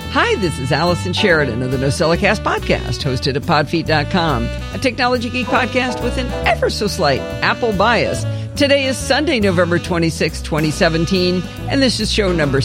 Hi, this is Allison Sheridan of the NosillaCast podcast, hosted at podfeet.com, a technology geek podcast with an ever so slight Apple bias. Today is Sunday, November 26, 2017, and this is show number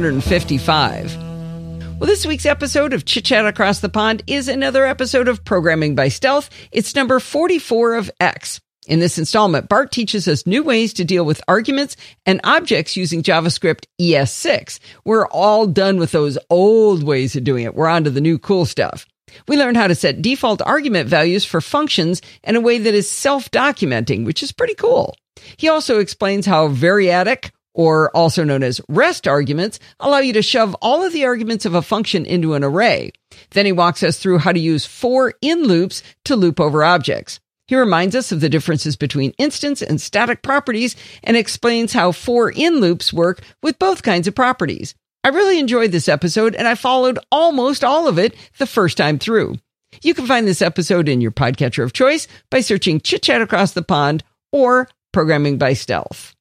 655. Well, this week's episode of Chit Chat Across the Pond is another episode of Programming by Stealth. It's number 44 of X. In this installment, Bart teaches us new ways to deal with arguments and objects using JavaScript ES6. We're all done with those old ways of doing it. We're on to the new cool stuff. We learn how to set default argument values for functions in a way that is self-documenting, which is pretty cool. He also explains how variadic, or also known as REST arguments, allow you to shove all of the arguments of a function into an array. Then he walks us through how to use for in loops to loop over objects. He reminds us of the differences between instance and static properties and explains how for in loops work with both kinds of properties. I really enjoyed this episode, and I followed almost all of it the first time through. You can find this episode in your podcatcher of choice by searching Chit Chat Across the Pond or Programming by Stealth.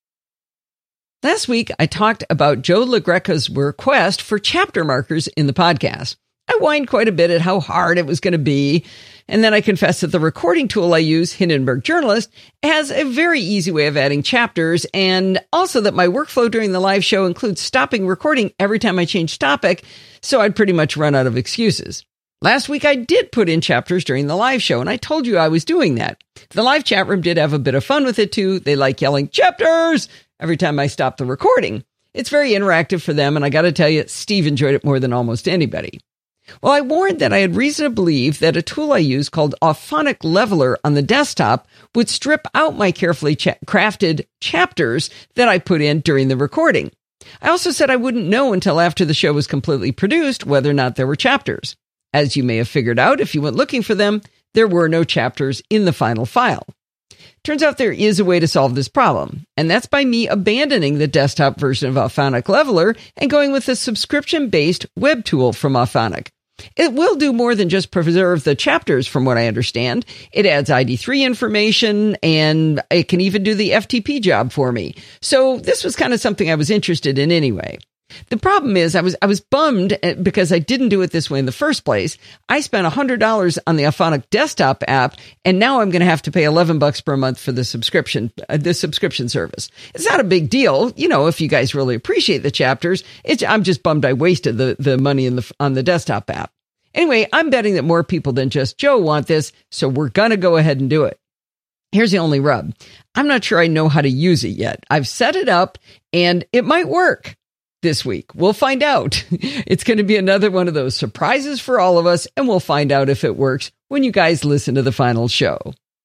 Last week, I talked about Joe LaGreca's request for chapter markers in the podcast. I whined quite a bit at how hard it was going to be, and then I confessed that the recording tool I use, Hindenburg Journalist, has a very easy way of adding chapters, and also that my workflow during the live show includes stopping recording every time I change topic, so I'd pretty much run out of excuses. Last week, I did put in chapters during the live show, and I told you I was doing that. The live chat room did have a bit of fun with it, too. They like yelling, "Chapters!" every time I stop the recording. It's very interactive for them, and I got to tell you, Steve enjoyed it more than almost anybody. Well, I warned that I had reason to believe that a tool I use called Auphonic Leveler on the desktop would strip out my carefully crafted chapters that I put in during the recording. I also said I wouldn't know until after the show was completely produced whether or not there were chapters. As you may have figured out if you went looking for them, there were no chapters in the final file. Turns out there is a way to solve this problem, and that's by me abandoning the desktop version of Auphonic Leveler and going with a subscription-based web tool from Auphonic. It will do more than just preserve the chapters, from what I understand. It adds ID3 information, and it can even do the FTP job for me. So this was kind of something I was interested in anyway. The problem is I was bummed because I didn't do it this way in the first place. I spent $100 on the Auphonic desktop app, and now I'm going to have to pay $11 per month for the subscription service. It's not a big deal, if you guys really appreciate the chapters. I'm just bummed I wasted the money on the desktop app. Anyway, I'm betting that more people than just Joe want this, so we're going to go ahead and do it. Here's the only rub. I'm not sure I know how to use it yet. I've set it up, and it might work. This week. We'll find out. It's going to be another one of those surprises for all of us, and we'll find out if it works when you guys listen to the final show.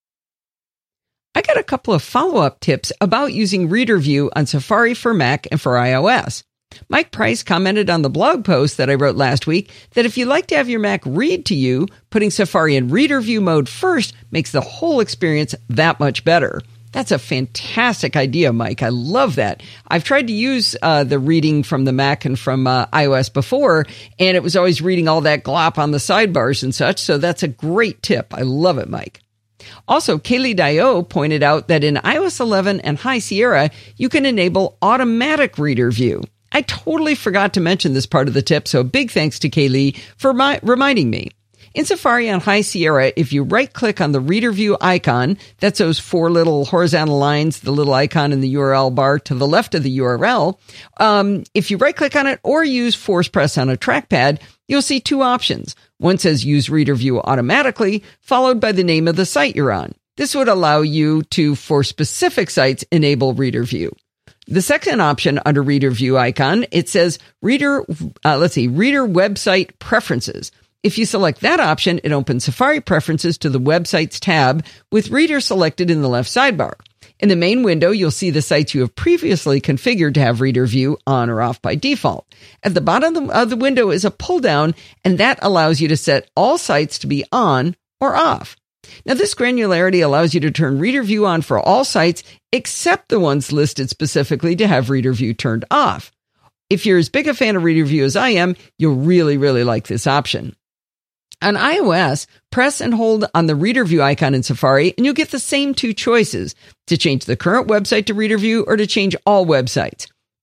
I got a couple of follow-up tips about using Reader View on Safari for Mac and for iOS. Mike Price commented on the blog post that I wrote last week that if you like to have your Mac read to you, putting Safari in Reader View mode first makes the whole experience that much better. That's a fantastic idea, Mike. I love that. I've tried to use the reading from the Mac and from iOS before, and it was always reading all that glop on the sidebars and such, so that's a great tip. I love it, Mike. Also, Kaylee Dio pointed out that in iOS 11 and High Sierra, you can enable automatic Reader View. I totally forgot to mention this part of the tip, so big thanks to Kaylee for reminding me. In Safari on High Sierra, if you right-click on the Reader View icon, that's those four little horizontal lines, the little icon in the URL bar to the left of the URL, if you right-click on it or use force press on a trackpad, you'll see two options. One says Use Reader View Automatically, followed by the name of the site you're on. This would allow you to, for specific sites, enable Reader View. The second option under Reader View icon, it says Reader Website Preferences. If you select that option, it opens Safari Preferences to the Websites tab with Reader selected in the left sidebar. In the main window, you'll see the sites you have previously configured to have Reader View on or off by default. At the bottom of the window is a pull-down, and that allows you to set all sites to be on or off. Now, this granularity allows you to turn Reader View on for all sites except the ones listed specifically to have Reader View turned off. If you're as big a fan of Reader View as I am, you'll really, really like this option. On iOS, press and hold on the Reader View icon in Safari, and you'll get the same two choices, to change the current website to Reader View or to change all websites.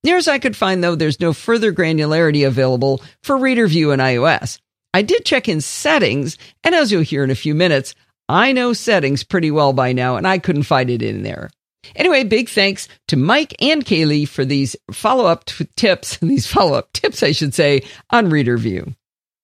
Near as I could find, though, there's no further granularity available for Reader View and iOS. I did check in settings, and as you'll hear in a few minutes, I know settings pretty well by now, and I couldn't find it in there. Anyway, big thanks to Mike and Kaylee for these follow-up tips, I should say, on Reader View.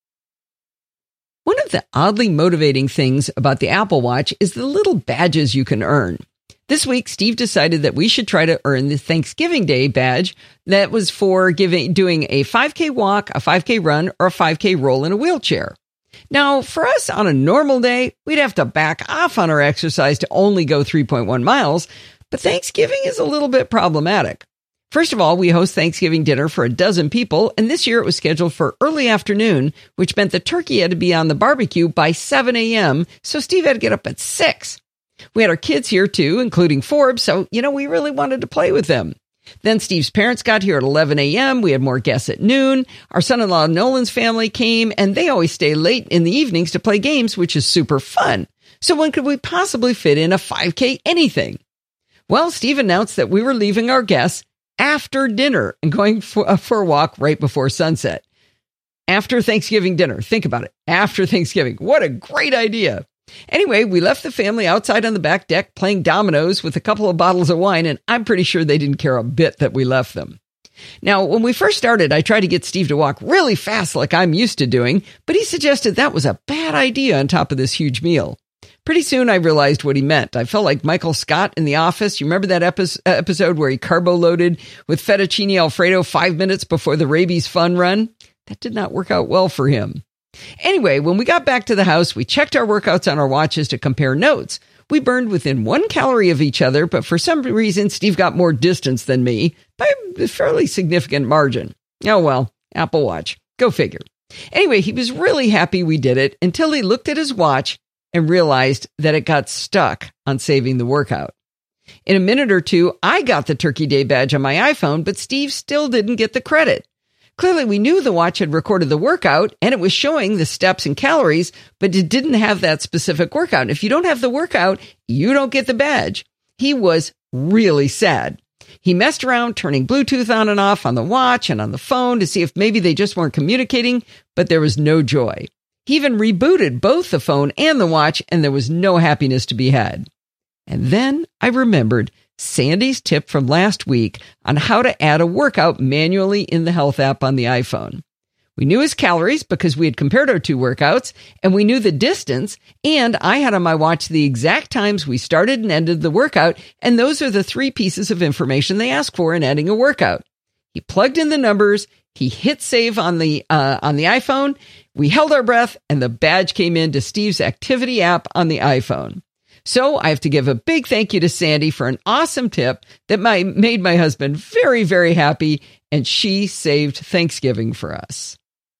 One of the oddly motivating things about the Apple Watch is the little badges you can earn. This week, Steve decided that we should try to earn the Thanksgiving Day badge that was for doing a 5K walk, a 5K run, or a 5K roll in a wheelchair. Now, for us on a normal day, we'd have to back off on our exercise to only go 3.1 miles, but Thanksgiving is a little bit problematic. First of all, we host Thanksgiving dinner for 12 people, and this year it was scheduled for early afternoon, which meant the turkey had to be on the barbecue by 7 a.m., so Steve had to get up at 6. We had our kids here too, including Forbes, so, we really wanted to play with them. Then Steve's parents got here at 11 a.m. We had more guests at noon. Our son-in-law Nolan's family came, and they always stay late in the evenings to play games, which is super fun. So when could we possibly fit in a 5K anything? Well, Steve announced that we were leaving our guests after dinner and going for a walk right before sunset. After Thanksgiving dinner. Think about it. After Thanksgiving. What a great idea. Anyway, we left the family outside on the back deck playing dominoes with a couple of bottles of wine, and I'm pretty sure they didn't care a bit that we left them. Now, when we first started, I tried to get Steve to walk really fast like I'm used to doing, but he suggested that was a bad idea on top of this huge meal. Pretty soon, I realized what he meant. I felt like Michael Scott in The Office. You remember that episode where he carbo-loaded with fettuccine Alfredo 5 minutes before the rabies fun run? That did not work out well for him. Anyway, when we got back to the house, we checked our workouts on our watches to compare notes. We burned within 1 calorie of each other, but for some reason, Steve got more distance than me by a fairly significant margin. Oh well, Apple Watch. Go figure. Anyway, he was really happy we did it until he looked at his watch and realized that it got stuck on saving the workout. In a minute or two, I got the Turkey Day badge on my iPhone, but Steve still didn't get the credit. Clearly, we knew the watch had recorded the workout, and it was showing the steps and calories, but it didn't have that specific workout. And if you don't have the workout, you don't get the badge. He was really sad. He messed around, turning Bluetooth on and off on the watch and on the phone to see if maybe they just weren't communicating, but there was no joy. He even rebooted both the phone and the watch, and there was no happiness to be had. And then I remembered Sandy's tip from last week on how to add a workout manually in the Health app on the iPhone. We knew his calories because we had compared our 2 workouts, and we knew the distance, and I had on my watch the exact times we started and ended the workout, and those are the 3 pieces of information they ask for in adding a workout. He plugged in the numbers, he hit save on the iPhone, we held our breath, and the badge came into Steve's activity app on the iPhone. So I have to give a big thank you to Sandy for an awesome tip that made my husband very, very happy, and she saved Thanksgiving for us.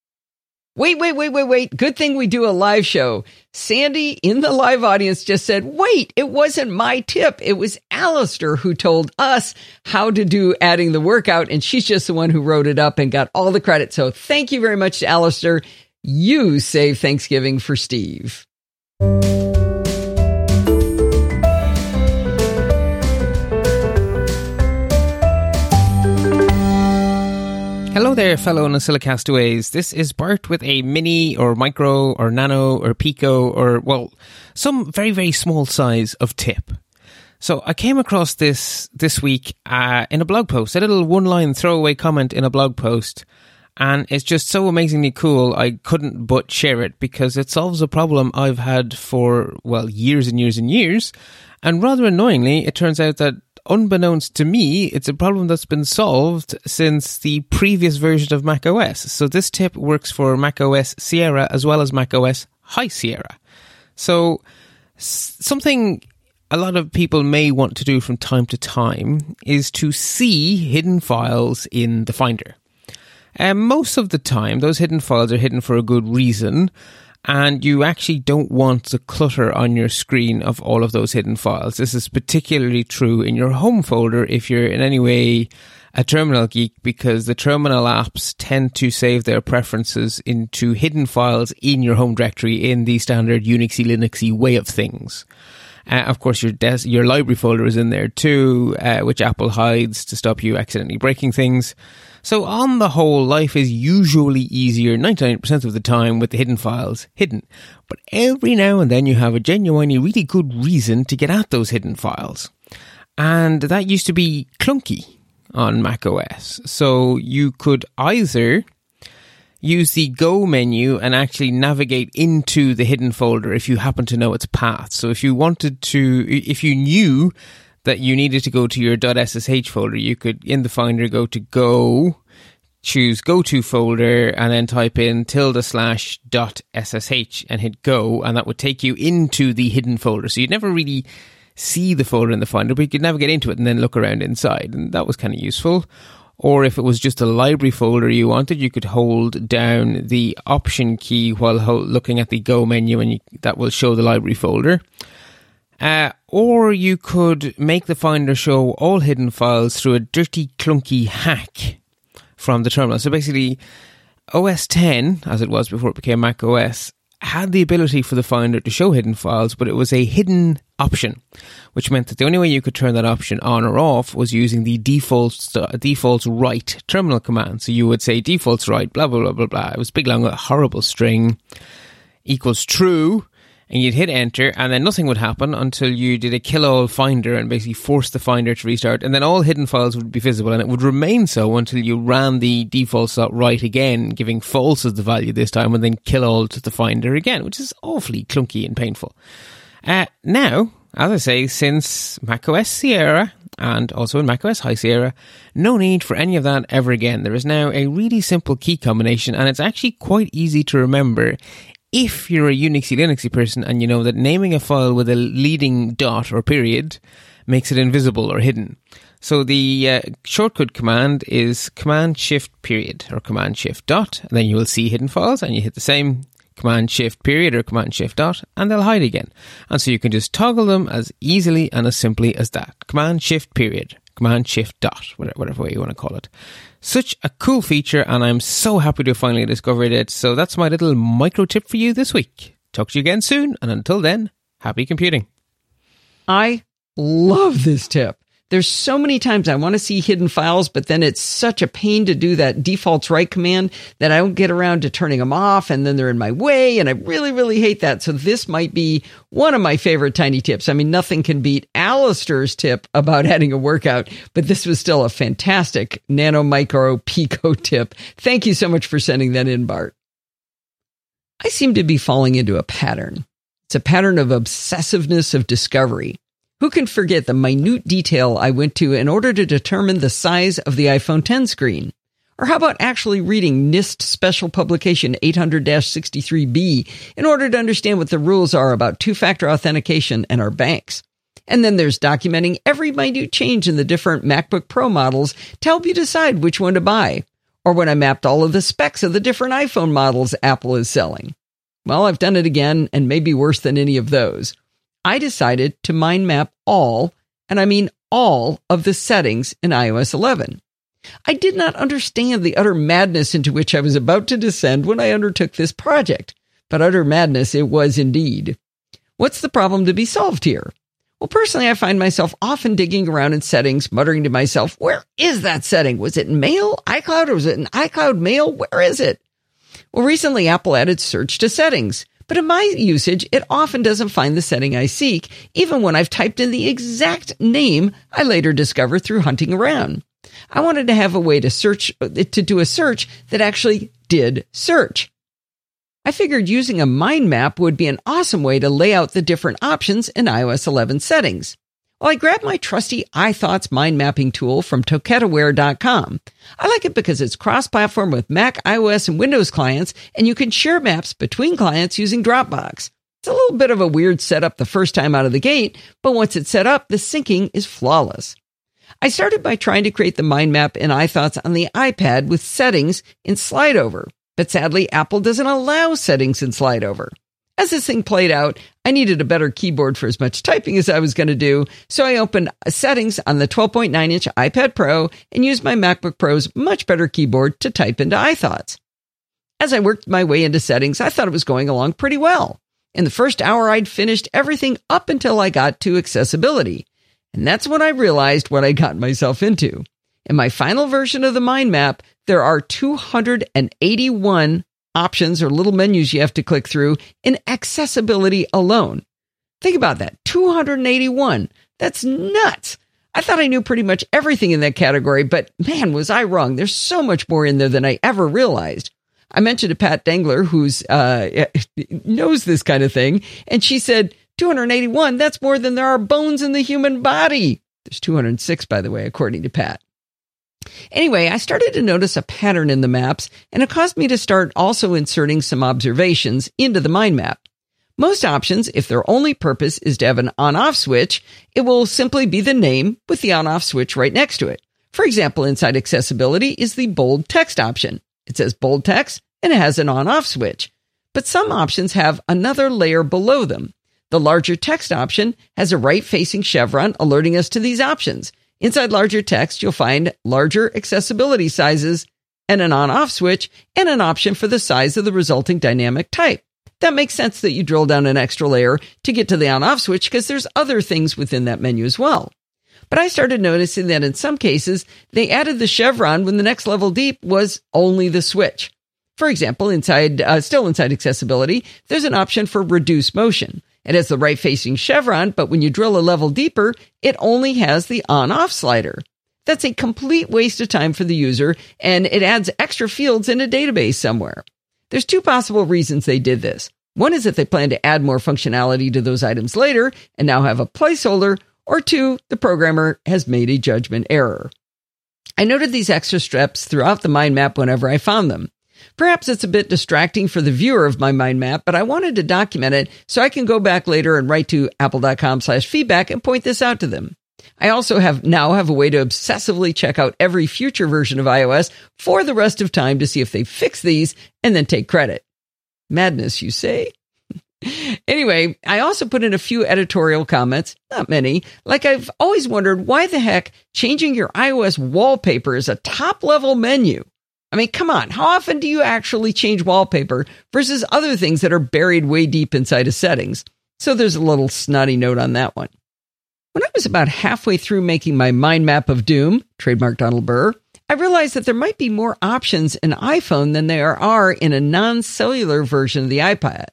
Wait. Good thing we do a live show. Sandy in the live audience just said, wait, it wasn't my tip. It was Alistair who told us how to do adding the workout, and she's just the one who wrote it up and got all the credit. So thank you very much to Alistair. You saved Thanksgiving for Steve. Hello there, fellow NosillaCastaways. This is Bert with a mini or micro or nano or pico or, well, some very, very small size of tip. So I came across this week in a blog post, a little one-line throwaway comment in a blog post, and it's just so amazingly cool I couldn't but share it because it solves a problem I've had for, well, years and years and years. And rather annoyingly, it turns out that unbeknownst to me, it's a problem that's been solved since the previous version of macOS. So this tip works for macOS Sierra as well as macOS High Sierra. So something a lot of people may want to do from time to time is to see hidden files in the Finder. Most of the time, those hidden files are hidden for a good reason, and you actually don't want the clutter on your screen of all of those hidden files. This is particularly true in your home folder if you're in any way a terminal geek, because the terminal apps tend to save their preferences into hidden files in your home directory in the standard Unixy, Linuxy way of things. Of course, your library folder is in there too, which Apple hides to stop you accidentally breaking things. So on the whole, life is usually easier 99% of the time with the hidden files hidden. But every now and then you have a genuinely really good reason to get at those hidden files. And that used to be clunky on macOS. So you could either use the Go menu and actually navigate into the hidden folder if you happen to know its path. So if you knew that you needed to go to your .ssh folder, you could, in the Finder, go to Go, choose Go To folder, and then type in /.ssh and hit Go, and that would take you into the hidden folder. So you'd never really see the folder in the Finder, but you could navigate into it and then look around inside, and that was kind of useful. Or if it was just a library folder you wanted, you could hold down the Option key while looking at the Go menu, and that will show the library folder. Or you could make the Finder show all hidden files through a dirty, clunky hack from the terminal. So basically, OS X, as it was before it became Mac OS, had the ability for the Finder to show hidden files, but it was a hidden option, which meant that the only way you could turn that option on or off was using the defaults right terminal command. So you would say defaults right, blah, blah, blah, blah, blah. It was a big, long, horrible string, equals true, and you'd hit enter, and then nothing would happen until you did a kill all Finder and basically forced the Finder to restart, and then all hidden files would be visible, and it would remain so until you ran the defaults.right again, giving false as the value this time, and then kill all to the Finder again, which is awfully clunky and painful. Now, as I say, since macOS Sierra and also in macOS High Sierra, no need for any of that ever again. There is now a really simple key combination, and it's actually quite easy to remember if you're a Unixy Linuxy person and you know that naming a file with a leading dot or period makes it invisible or hidden. So the shortcut command is Command-Shift-period or Command-Shift-dot, and then you will see hidden files, and you hit the same Command-Shift-period or Command-Shift-dot, and they'll hide again. And so you can just toggle them as easily and as simply as that. Command-Shift-period, Command-Shift-dot, whatever way you want to call it. Such a cool feature, and I'm so happy to have finally discovered it. So that's my little micro tip for you this week. Talk to you again soon, and until then, happy computing. I love this tip. There's so many times I want to see hidden files, but then it's such a pain to do that defaults right command that I don't get around to turning them off, and then they're in my way, and I really, really hate that. So this might be one of my favorite tiny tips. I mean, nothing can beat Alistair's tip about adding a workout, but this was still a fantastic nano, micro, pico tip. Thank you so much for sending that in, Bart. I seem to be falling into a pattern. It's a pattern of obsessiveness of discovery. Who can forget the minute detail I went to in order to determine the size of the iPhone X screen? Or how about actually reading NIST Special Publication 800-63B in order to understand what the rules are about two-factor authentication and our banks? And then there's documenting every minute change in the different MacBook Pro models to help you decide which one to buy. Or when I mapped all of the specs of the different iPhone models Apple is selling. Well, I've done it again, and maybe worse than any of those. I decided to mind map all, and I mean all, of the settings in iOS 11. I did not understand the utter madness into which I was about to descend when I undertook this project, but utter madness it was indeed. What's the problem to be solved here? Well, personally, I find myself often digging around in settings, muttering to myself, where is that setting? Was it in Mail, iCloud, or was it in iCloud Mail? Where is it? Well, recently Apple added search to settings. But in my usage, it often doesn't find the setting I seek, even when I've typed in the exact name I later discover through hunting around. I wanted to have a way to do a search that actually did search. I figured using a mind map would be an awesome way to lay out the different options in iOS 11 settings. Well, I grabbed my trusty iThoughts mind mapping tool from Toketaware.com. I like it because it's cross-platform with Mac, iOS, and Windows clients, and you can share maps between clients using Dropbox. It's a little bit of a weird setup the first time out of the gate, but once it's set up, the syncing is flawless. I started by trying to create the mind map in iThoughts on the iPad with settings in SlideOver, but sadly, Apple doesn't allow settings in SlideOver. As this thing played out, I needed a better keyboard for as much typing as I was going to do, so I opened settings on the 12.9-inch iPad Pro and used my MacBook Pro's much better keyboard to type into iThoughts. As I worked my way into settings, I thought it was going along pretty well. In the first hour, I'd finished everything up until I got to accessibility. And that's when I realized what I got myself into. In my final version of the mind map, there are 281 options or little menus you have to click through in accessibility alone. Think about that. 281. That's nuts. I thought I knew pretty much everything in that category, but man, was I wrong. There's so much more in there than I ever realized. I mentioned to Pat Dengler, who's knows this kind of thing, and she said, 281, that's more than there are bones in the human body. There's 206, by the way, according to Pat. Anyway, I started to notice a pattern in the maps, and it caused me to start also inserting some observations into the mind map. Most options, if their only purpose is to have an on-off switch, it will simply be the name with the on-off switch right next to it. For example, inside accessibility is the bold text option. It says bold text, and it has an on-off switch. But some options have another layer below them. The larger text option has a right-facing chevron alerting us to these options. Inside larger text, you'll find larger accessibility sizes and an on-off switch and an option for the size of the resulting dynamic type. That makes sense that you drill down an extra layer to get to the on-off switch because there's other things within that menu as well. But I started noticing that in some cases, they added the chevron when the next level deep was only the switch. For example, still inside accessibility, there's an option for reduce motion. It has the right-facing chevron, but when you drill a level deeper, it only has the on-off slider. That's a complete waste of time for the user, and it adds extra fields in a database somewhere. There's two possible reasons they did this. One is that they plan to add more functionality to those items later and now have a placeholder, or two, the programmer has made a judgment error. I noted these extra steps throughout the mind map whenever I found them. Perhaps it's a bit distracting for the viewer of my mind map, but I wanted to document it so I can go back later and write to apple.com/feedback and point this out to them. I also now have a way to obsessively check out every future version of iOS for the rest of time to see if they fix these and then take credit. Madness, you say? Anyway, I also put in a few editorial comments, not many, like I've always wondered why the heck changing your iOS wallpaper is a top-level menu. I mean, come on, how often do you actually change wallpaper versus other things that are buried way deep inside of settings? So there's a little snotty note on that one. When I was about halfway through making my mind map of doom, trademark Donald Burr, I realized that there might be more options in iPhone than there are in a non-cellular version of the iPad.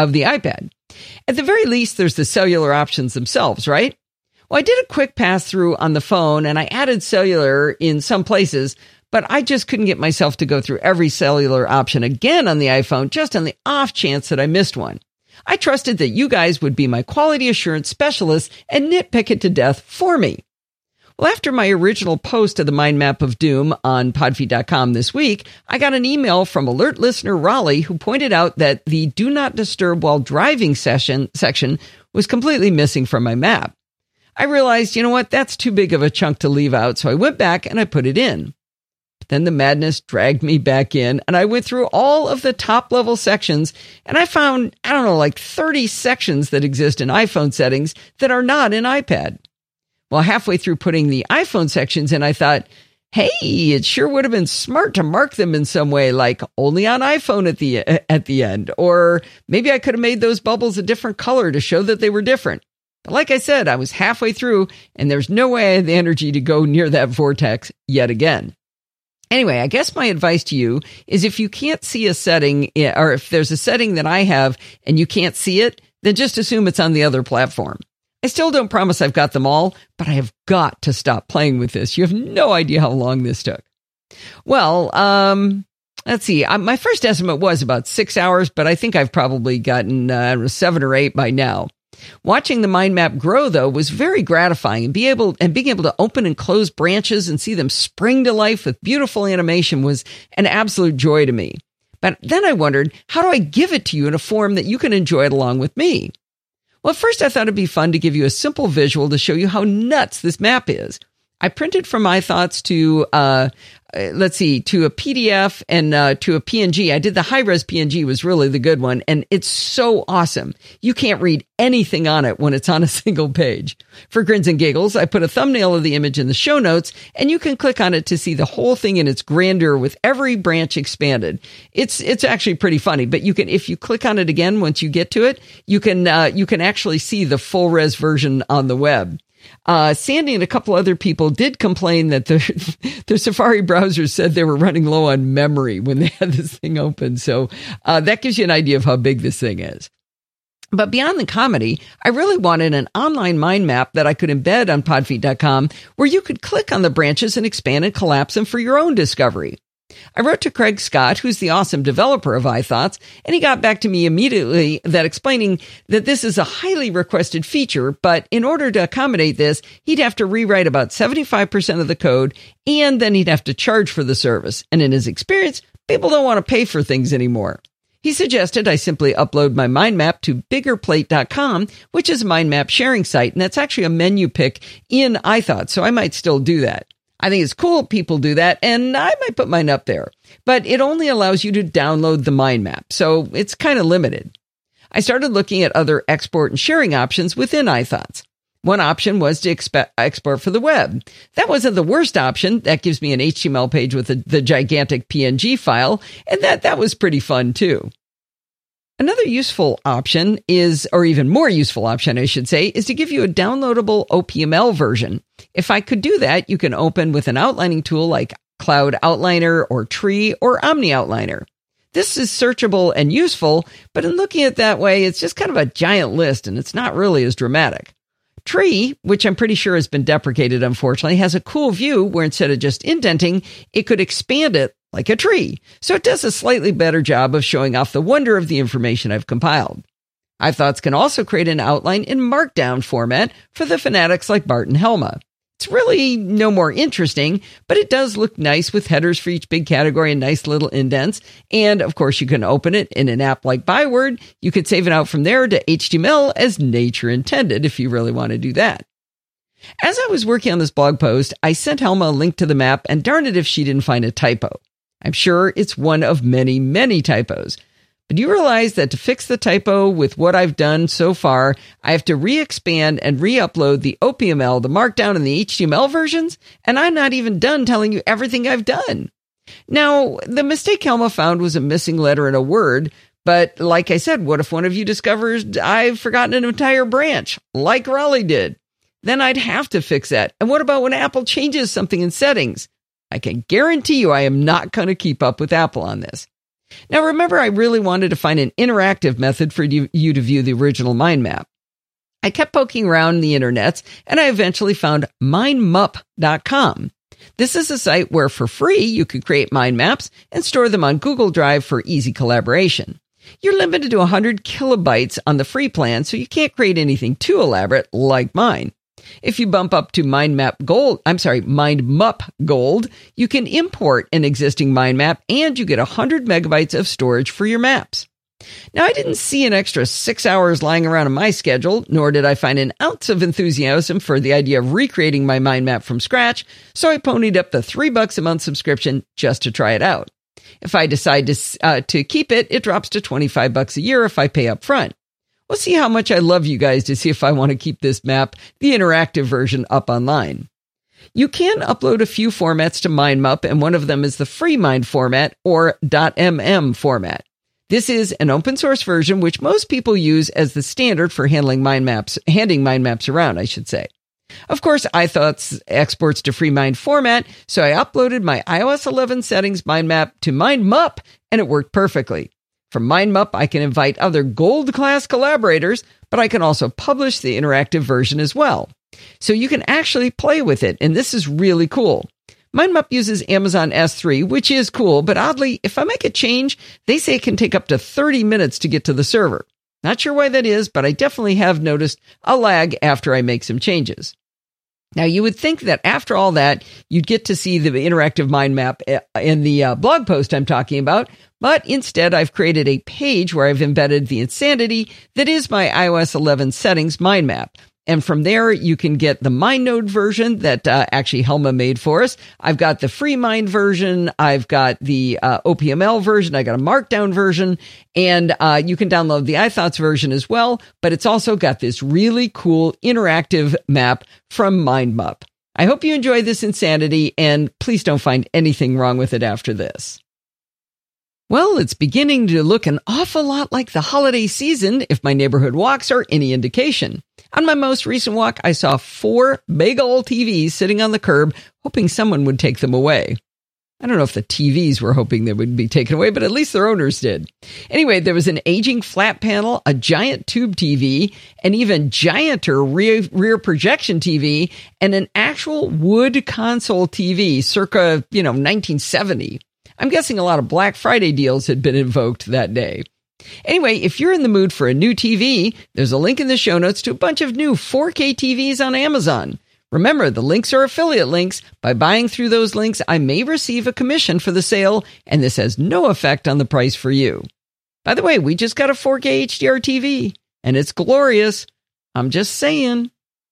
At the very least, there's the cellular options themselves, right? Well, I did a quick pass through on the phone and I added cellular in some places, but I just couldn't get myself to go through every cellular option again on the iPhone, just on the off chance that I missed one. I trusted that you guys would be my quality assurance specialists and nitpick it to death for me. Well, after my original post of the mind map of doom on podfeet.com this week, I got an email from alert listener Raleigh who pointed out that the do not disturb while driving section was completely missing from my map. I realized, you know what, that's too big of a chunk to leave out, so I went back and I put it in. But then the madness dragged me back in, and I went through all of the top-level sections, and I found, like 30 sections that exist in iPhone settings that are not in iPad. Well, halfway through putting the iPhone sections in, I thought, hey, it sure would have been smart to mark them in some way, like only on iPhone at the end. Or maybe I could have made those bubbles a different color to show that they were different. But like I said, I was halfway through, and there's no way I had the energy to go near that vortex yet again. Anyway, I guess my advice to you is if you can't see a setting, or if there's a setting that I have and you can't see it, then just assume it's on the other platform. I still don't promise I've got them all, but I have got to stop playing with this. You have no idea how long this took. Well, let's see. My first estimate was about 6 hours, but I think I've probably gotten 7 or 8 by now. Watching the mind map grow, though, was very gratifying, and being able to open and close branches and see them spring to life with beautiful animation was an absolute joy to me. But then I wondered, how do I give it to you in a form that you can enjoy it along with me? Well, at first I thought it'd be fun to give you a simple visual to show you how nuts this map is. I printed from my thoughts to let's see, to a PDF and to a PNG. I did the high-res PNG was really the good one, and it's so awesome. You can't read anything on it when it's on a single page. For grins and giggles, I put a thumbnail of the image in the show notes, and you can click on it to see the whole thing in its grandeur with every branch expanded. It's actually pretty funny, but you can, if you click on it again once you get to it, you can actually see the full res version on the web. Sandy and a couple other people did complain that their Safari browsers said they were running low on memory when they had this thing open. So that gives you an idea of how big this thing is. But beyond the comedy, I really wanted an online mind map that I could embed on podfeet.com where you could click on the branches and expand and collapse them for your own discovery. I wrote to Craig Scott, who's the awesome developer of iThoughts, and he got back to me immediately that explaining that this is a highly requested feature, but in order to accommodate this, he'd have to rewrite about 75% of the code, and then he'd have to charge for the service. And in his experience, people don't want to pay for things anymore. He suggested I simply upload my mind map to biggerplate.com, which is a mind map sharing site, and that's actually a menu pick in iThoughts, so I might still do that. I think it's cool people do that, and I might put mine up there. But it only allows you to download the mind map, so it's kind of limited. I started looking at other export and sharing options within iThoughts. One option was to export for the web. That wasn't the worst option. That gives me an HTML page with the gigantic PNG file, and that was pretty fun too. Another useful option is, or even more useful option, I should say, is to give you a downloadable OPML version. If I could do that, you can open with an outlining tool like Cloud Outliner or Tree or Omni Outliner. This is searchable and useful, but in looking at it that way, it's just kind of a giant list and it's not really as dramatic. Tree, which I'm pretty sure has been deprecated, unfortunately, has a cool view where instead of just indenting, it could expand it like a tree. So it does a slightly better job of showing off the wonder of the information I've compiled. iThoughts can also create an outline in Markdown format for the fanatics like Bart and Helma. It's really no more interesting, but it does look nice with headers for each big category and nice little indents. And of course, you can open it in an app like Byword. You could save it out from there to HTML as nature intended if you really want to do that. As I was working on this blog post, I sent Helma a link to the map, and darn it if she didn't find a typo. I'm sure it's one of many, many typos. But you realize that to fix the typo with what I've done so far, I have to re-expand and re-upload the OPML, the Markdown, and the HTML versions, and I'm not even done telling you everything I've done. Now, the mistake Helma found was a missing letter in a word, but like I said, what if one of you discovers I've forgotten an entire branch, like Raleigh did? Then I'd have to fix that. And what about when Apple changes something in settings? I can guarantee you I am not going to keep up with Apple on this. Now, remember, I really wanted to find an interactive method for you to view the original mind map. I kept poking around the internets, and I eventually found mindmup.com. This is a site where, for free, you could create mind maps and store them on Google Drive for easy collaboration. You're limited to 100 kilobytes on the free plan, so you can't create anything too elaborate like mine. If you bump up to mindmup Gold, you can import an existing mind map and you get 100 megabytes of storage for your maps. Now, I didn't see an extra 6 hours lying around in my schedule, nor did I find an ounce of enthusiasm for the idea of recreating my mind map from scratch, so I ponied up the $3 a month subscription just to try it out. If I decide to keep it, it drops to $25 a year if I pay up front. We'll see how much I love you guys to see if I want to keep this map, the interactive version, up online. You can upload a few formats to MindMup, and one of them is the FreeMind format or .mm format. This is an open source version which most people use as the standard for handing mind maps around, I should say. Of course, iThoughts exports to FreeMind format, so I uploaded my iOS 11 settings mind map to MindMup, and it worked perfectly. From MindMup, I can invite other gold-class collaborators, but I can also publish the interactive version as well. So you can actually play with it, and this is really cool. MindMup uses Amazon S3, which is cool, but oddly, if I make a change, they say it can take up to 30 minutes to get to the server. Not sure why that is, but I definitely have noticed a lag after I make some changes. Now, you would think that after all that, you'd get to see the interactive mind map in the blog post I'm talking about, but instead I've created a page where I've embedded the insanity that is my iOS 11 settings mind map. And from there, you can get the MindNode version that actually Helma made for us. I've got the FreeMind version. I've got the OPML version. I got a Markdown version. And you can download the iThoughts version as well. But it's also got this really cool interactive map from MindMup. I hope you enjoy this insanity, and please don't find anything wrong with it after this. Well, it's beginning to look an awful lot like the holiday season, if my neighborhood walks are any indication. On my most recent walk, I saw 4 big old TVs sitting on the curb, hoping someone would take them away. I don't know if the TVs were hoping they would be taken away, but at least their owners did. Anyway, there was an aging flat panel, a giant tube TV, an even gianter rear projection TV, and an actual wood console TV circa, 1970. I'm guessing a lot of Black Friday deals had been invoked that day. Anyway, if you're in the mood for a new TV, there's a link in the show notes to a bunch of new 4K TVs on Amazon. Remember, the links are affiliate links. By buying through those links, I may receive a commission for the sale, and this has no effect on the price for you. By the way, we just got a 4K HDR TV, and it's glorious. I'm just saying.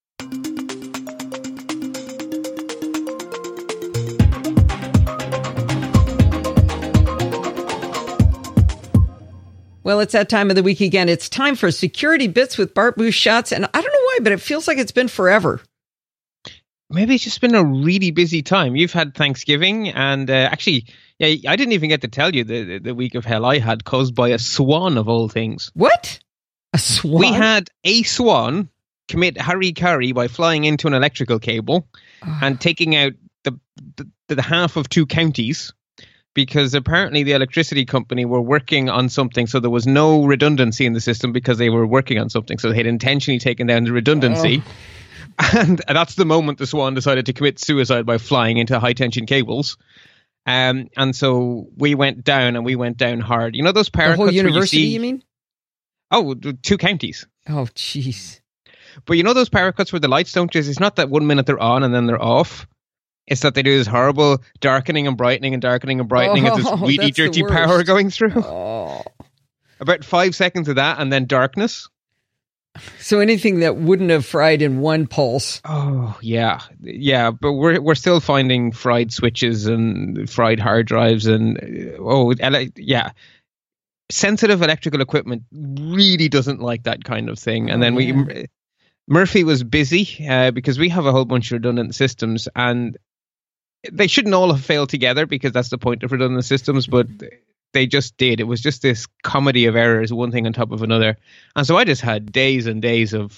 Well, it's that time of the week again. It's time for Security Bits with Bart Busschots, and I don't know why, but it feels like it's been forever. Maybe it's just been a really busy time. You've had Thanksgiving, and actually, I didn't even get to tell you the week of hell I had caused by a swan of all things. What? A swan? We had a swan commit harikari by flying into an electrical cable and taking out the half of 2 counties, because apparently the electricity company were working on something, so there was no redundancy in the system because they were working on something. So they had intentionally taken down the redundancy. And that's the moment the swan decided to commit suicide by flying into high-tension cables. And so we went down, and we went down hard. You know those power cuts? The whole university, you mean? Oh, 2 counties. Oh, jeez. But you know those power cuts where the lights don't just... It's not that 1 minute they're on and then they're off. It's that they do this horrible darkening and brightening and darkening and brightening. It's this really dirty power going through. Oh. About 5 seconds of that, and then darkness. So anything that wouldn't have fried in one pulse. Oh, yeah. Yeah, but we're still finding fried switches and fried hard drives and, yeah. Sensitive electrical equipment really doesn't like that kind of thing. And then Murphy was busy because we have a whole bunch of redundant systems, and they shouldn't all have failed together because that's the point of redundant systems, but they just did. It was just this comedy of errors, one thing on top of another. And so I just had days and days of...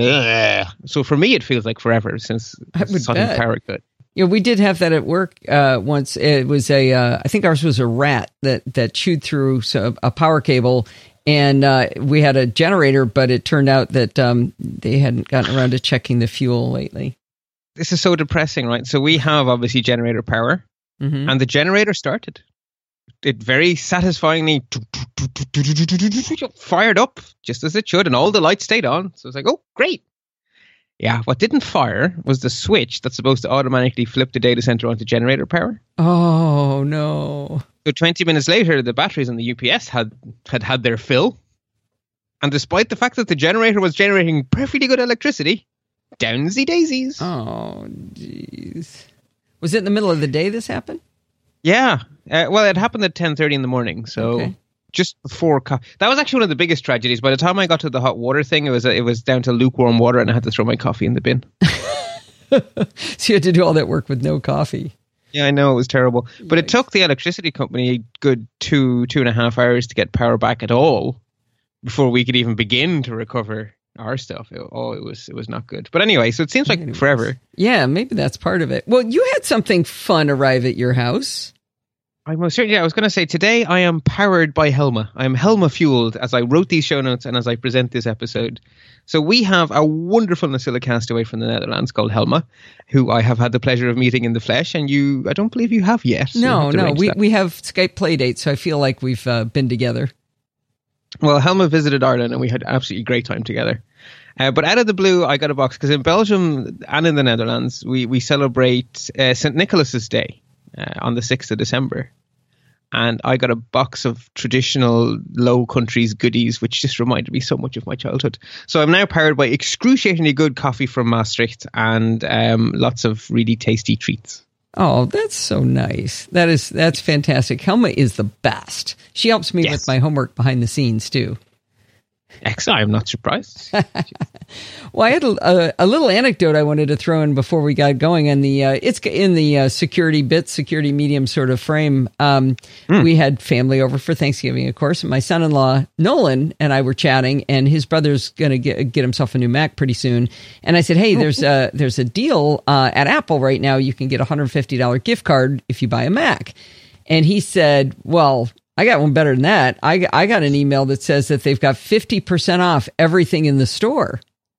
So for me, it feels like forever since sudden power cut. We did have that at work once. It was I think ours was a rat that chewed through a power cable, and we had a generator, but it turned out that they hadn't gotten around to checking the fuel lately. This is so depressing, right? So we have obviously generator power, and the generator started. It very satisfyingly fired up just as it should, and all the lights stayed on. So it's like, oh, great. Yeah, what didn't fire was the switch that's supposed to automatically flip the data center onto generator power. Oh, no. So 20 minutes later, the batteries on the UPS had their fill. And despite the fact that the generator was generating perfectly good electricity, downsy daisies. Oh, jeez. Was it in the middle of the day this happened? Yeah. Well, it happened at 10:30 in the morning. So just before... That was actually one of the biggest tragedies. By the time I got to the hot water thing, it was down to lukewarm water, and I had to throw my coffee in the bin. So you had to do all that work with no coffee. Yeah, I know. It was terrible. But It took the electricity company a good 2.5 hours to get power back at all before we could even begin to recover our stuff. It was not good. But anyway, so it seems like forever. Yeah, maybe that's part of it. Well, you had something fun arrive at your house. I was going to say, today I am powered by Helma. I am Helma fueled as I wrote these show notes and as I present this episode. So we have a wonderful Nosilla castaway from the Netherlands called Helma, who I have had the pleasure of meeting in the flesh, and I don't believe you have yet. So no, we have Skype play dates, so I feel like we've been together. Well, Helma visited Ireland, and we had an absolutely great time together. But out of the blue, I got a box, because in Belgium and in the Netherlands, we celebrate St. Nicholas's Day on the 6th of December. and I got a box of traditional Low Countries goodies, which just reminded me so much of my childhood. So I'm now powered by excruciatingly good coffee from Maastricht and lots of really tasty treats. Oh, that's so nice. That's fantastic. Helma is the best. She helps me with my homework behind the scenes too. Excellent. I'm not surprised. Well, I had a little anecdote I wanted to throw in before we got going. And it's in the security medium sort of frame. We had family over for Thanksgiving, of course. And my son-in-law, Nolan, and I were chatting, and his brother's going to get himself a new Mac pretty soon. And I said, hey, there's a deal at Apple right now. You can get a $150 gift card if you buy a Mac. And he said, well, I got one better than that. I got an email that says that they've got 50% off everything in the store.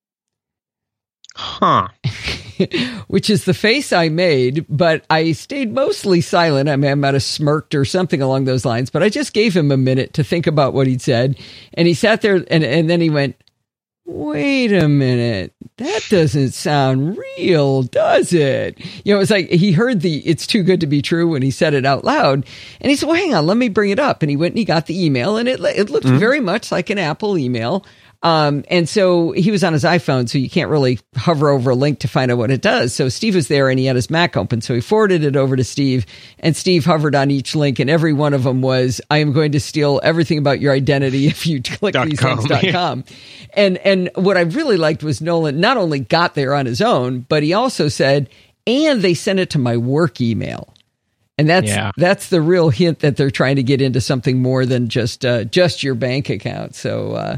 Huh. Which is the face I made, but I stayed mostly silent. I mean, I might have smirked or something along those lines, but I just gave him a minute to think about what he'd said. And he sat there and then he went, wait a minute, that doesn't sound real, does it? You know, it's like he heard it's too good to be true when he said it out loud. And he said, well, hang on, let me bring it up. And he went and he got the email, and it looked very much like an Apple email. And so he was on his iPhone, so you can't really hover over a link to find out what it does. So Steve was there and he had his Mac open. So he forwarded it over to Steve, and Steve hovered on each link, and every one of them was, I am going to steal everything about your identity if you click these links.com. And what I really liked was Nolan not only got there on his own, but he also said, and they sent it to my work email. And that's the real hint that they're trying to get into something more than just your bank account. So,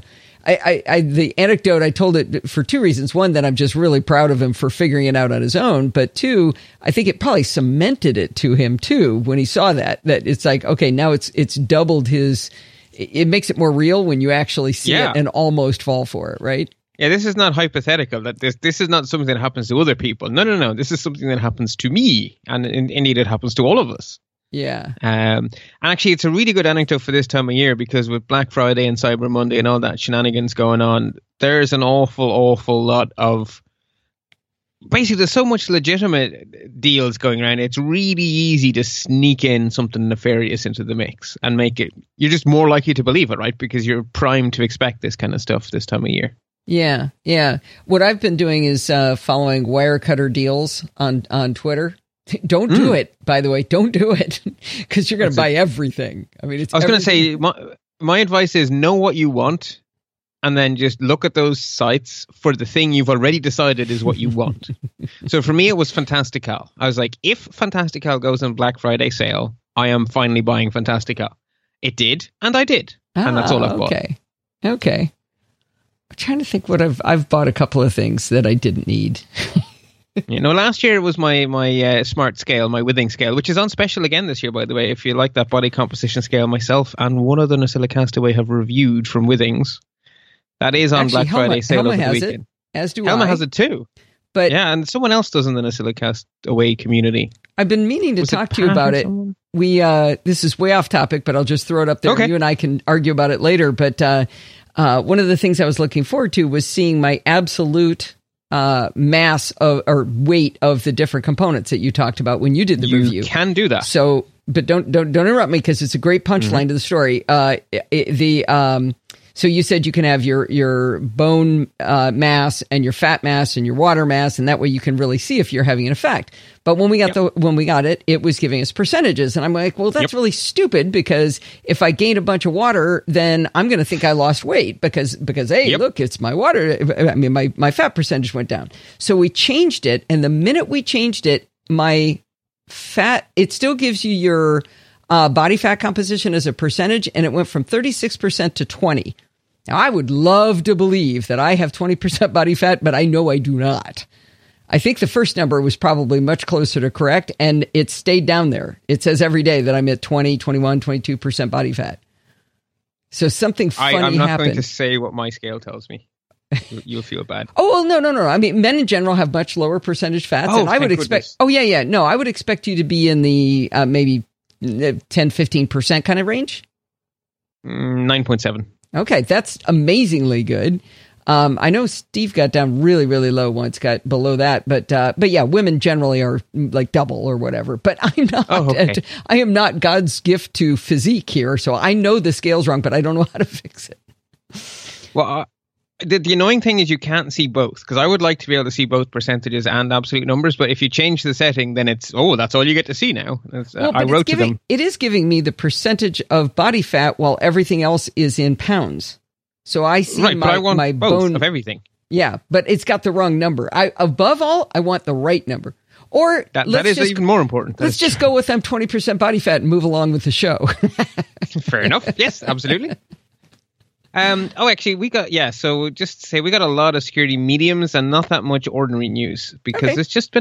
the anecdote, I told it for two reasons. One, that I'm just really proud of him for figuring it out on his own. But two, I think it probably cemented it to him too when he saw that it's like, okay, now it's doubled his, it makes it more real when you actually see it and almost fall for it, right? Yeah, this is not hypothetical. That this is not something that happens to other people. No. This is something that happens to me, and indeed it happens to all of us. Yeah. And actually, it's a really good anecdote for this time of year, because with Black Friday and Cyber Monday and all that shenanigans going on, there's an awful lot of, basically there's so much legitimate deals going around. It's really easy to sneak in something nefarious into the mix and make it, you're just more likely to believe it, right? Because you're primed to expect this kind of stuff this time of year. Yeah. What I've been doing is following Wirecutter deals on Twitter. Don't do it, by the way. Don't do it, because you're going to buy everything. I mean, I was going to say, my advice is know what you want, and then just look at those sites for the thing you've already decided is what you want. So for me, it was Fantastical. I was like, if Fantastical goes on Black Friday sale, I am finally buying Fantastical. It did, and I did. And that's all I've bought. Okay. I'm trying to think what I've bought a couple of things that I didn't need. Last year it was my smart scale, my Withings scale, which is on special again this year, by the way. If you like that body composition scale, myself and one other NosillaCastaway have reviewed from Withings. That is on Black Friday sale over the weekend. As do Helma has it too. But yeah, and someone else does in the NosillaCastaway community. I've been meaning to talk to you about it. We this is way off topic, but I'll just throw it up there. Okay. You and I can argue about it later. But one of the things I was looking forward to was seeing my absolute mass of, or weight of the different components that you talked about when you did the review. You can do that. So, but don't interrupt me, because it's a great punchline to the story. So you said you can have your bone mass and your fat mass and your water mass, and that way you can really see if you're having an effect. But when we got it was giving us percentages, and I'm like, well, that's really stupid, because if I gained a bunch of water, then I'm going to think I lost weight because hey, look, it's my water. I mean, my fat percentage went down. So we changed it, and the minute we changed it, my fat, it still gives you your body fat composition as a percentage, and it went from 36% to 20%. Now, I would love to believe that I have 20% body fat, but I know I do not. I think the first number was probably much closer to correct, and it stayed down there. It says every day that I'm at 20, 21, 22% body fat. So something funny happened. I'm not going to say what my scale tells me. You'll feel bad. Oh, well, no. I mean, men in general have much lower percentage fats, and I would expect... Goodness. Oh, yeah. No, I would expect you to be in the maybe 10, 15% kind of range. 9.7. Okay, that's amazingly good. I know Steve got down really, really low once, got below that, but yeah, women generally are like double or whatever. But I'm not. I am not God's gift to physique here, so I know the scale's wrong, but I don't know how to fix it. Well, the annoying thing is you can't see both, because I would like to be able to see both percentages and absolute numbers, but if you change the setting, then it's that's all you get to see now. I wrote to them. It is giving me the percentage of body fat while everything else is in pounds. So I see but I want my both bone of everything. Yeah, but it's got the wrong number. Above all, I want the right number. Or that is even more important. Let's just go with 20% body fat and move along with the show. Fair enough. Yes, absolutely. Actually, we got just to say we got a lot of security mediums and not that much ordinary news, because it's just been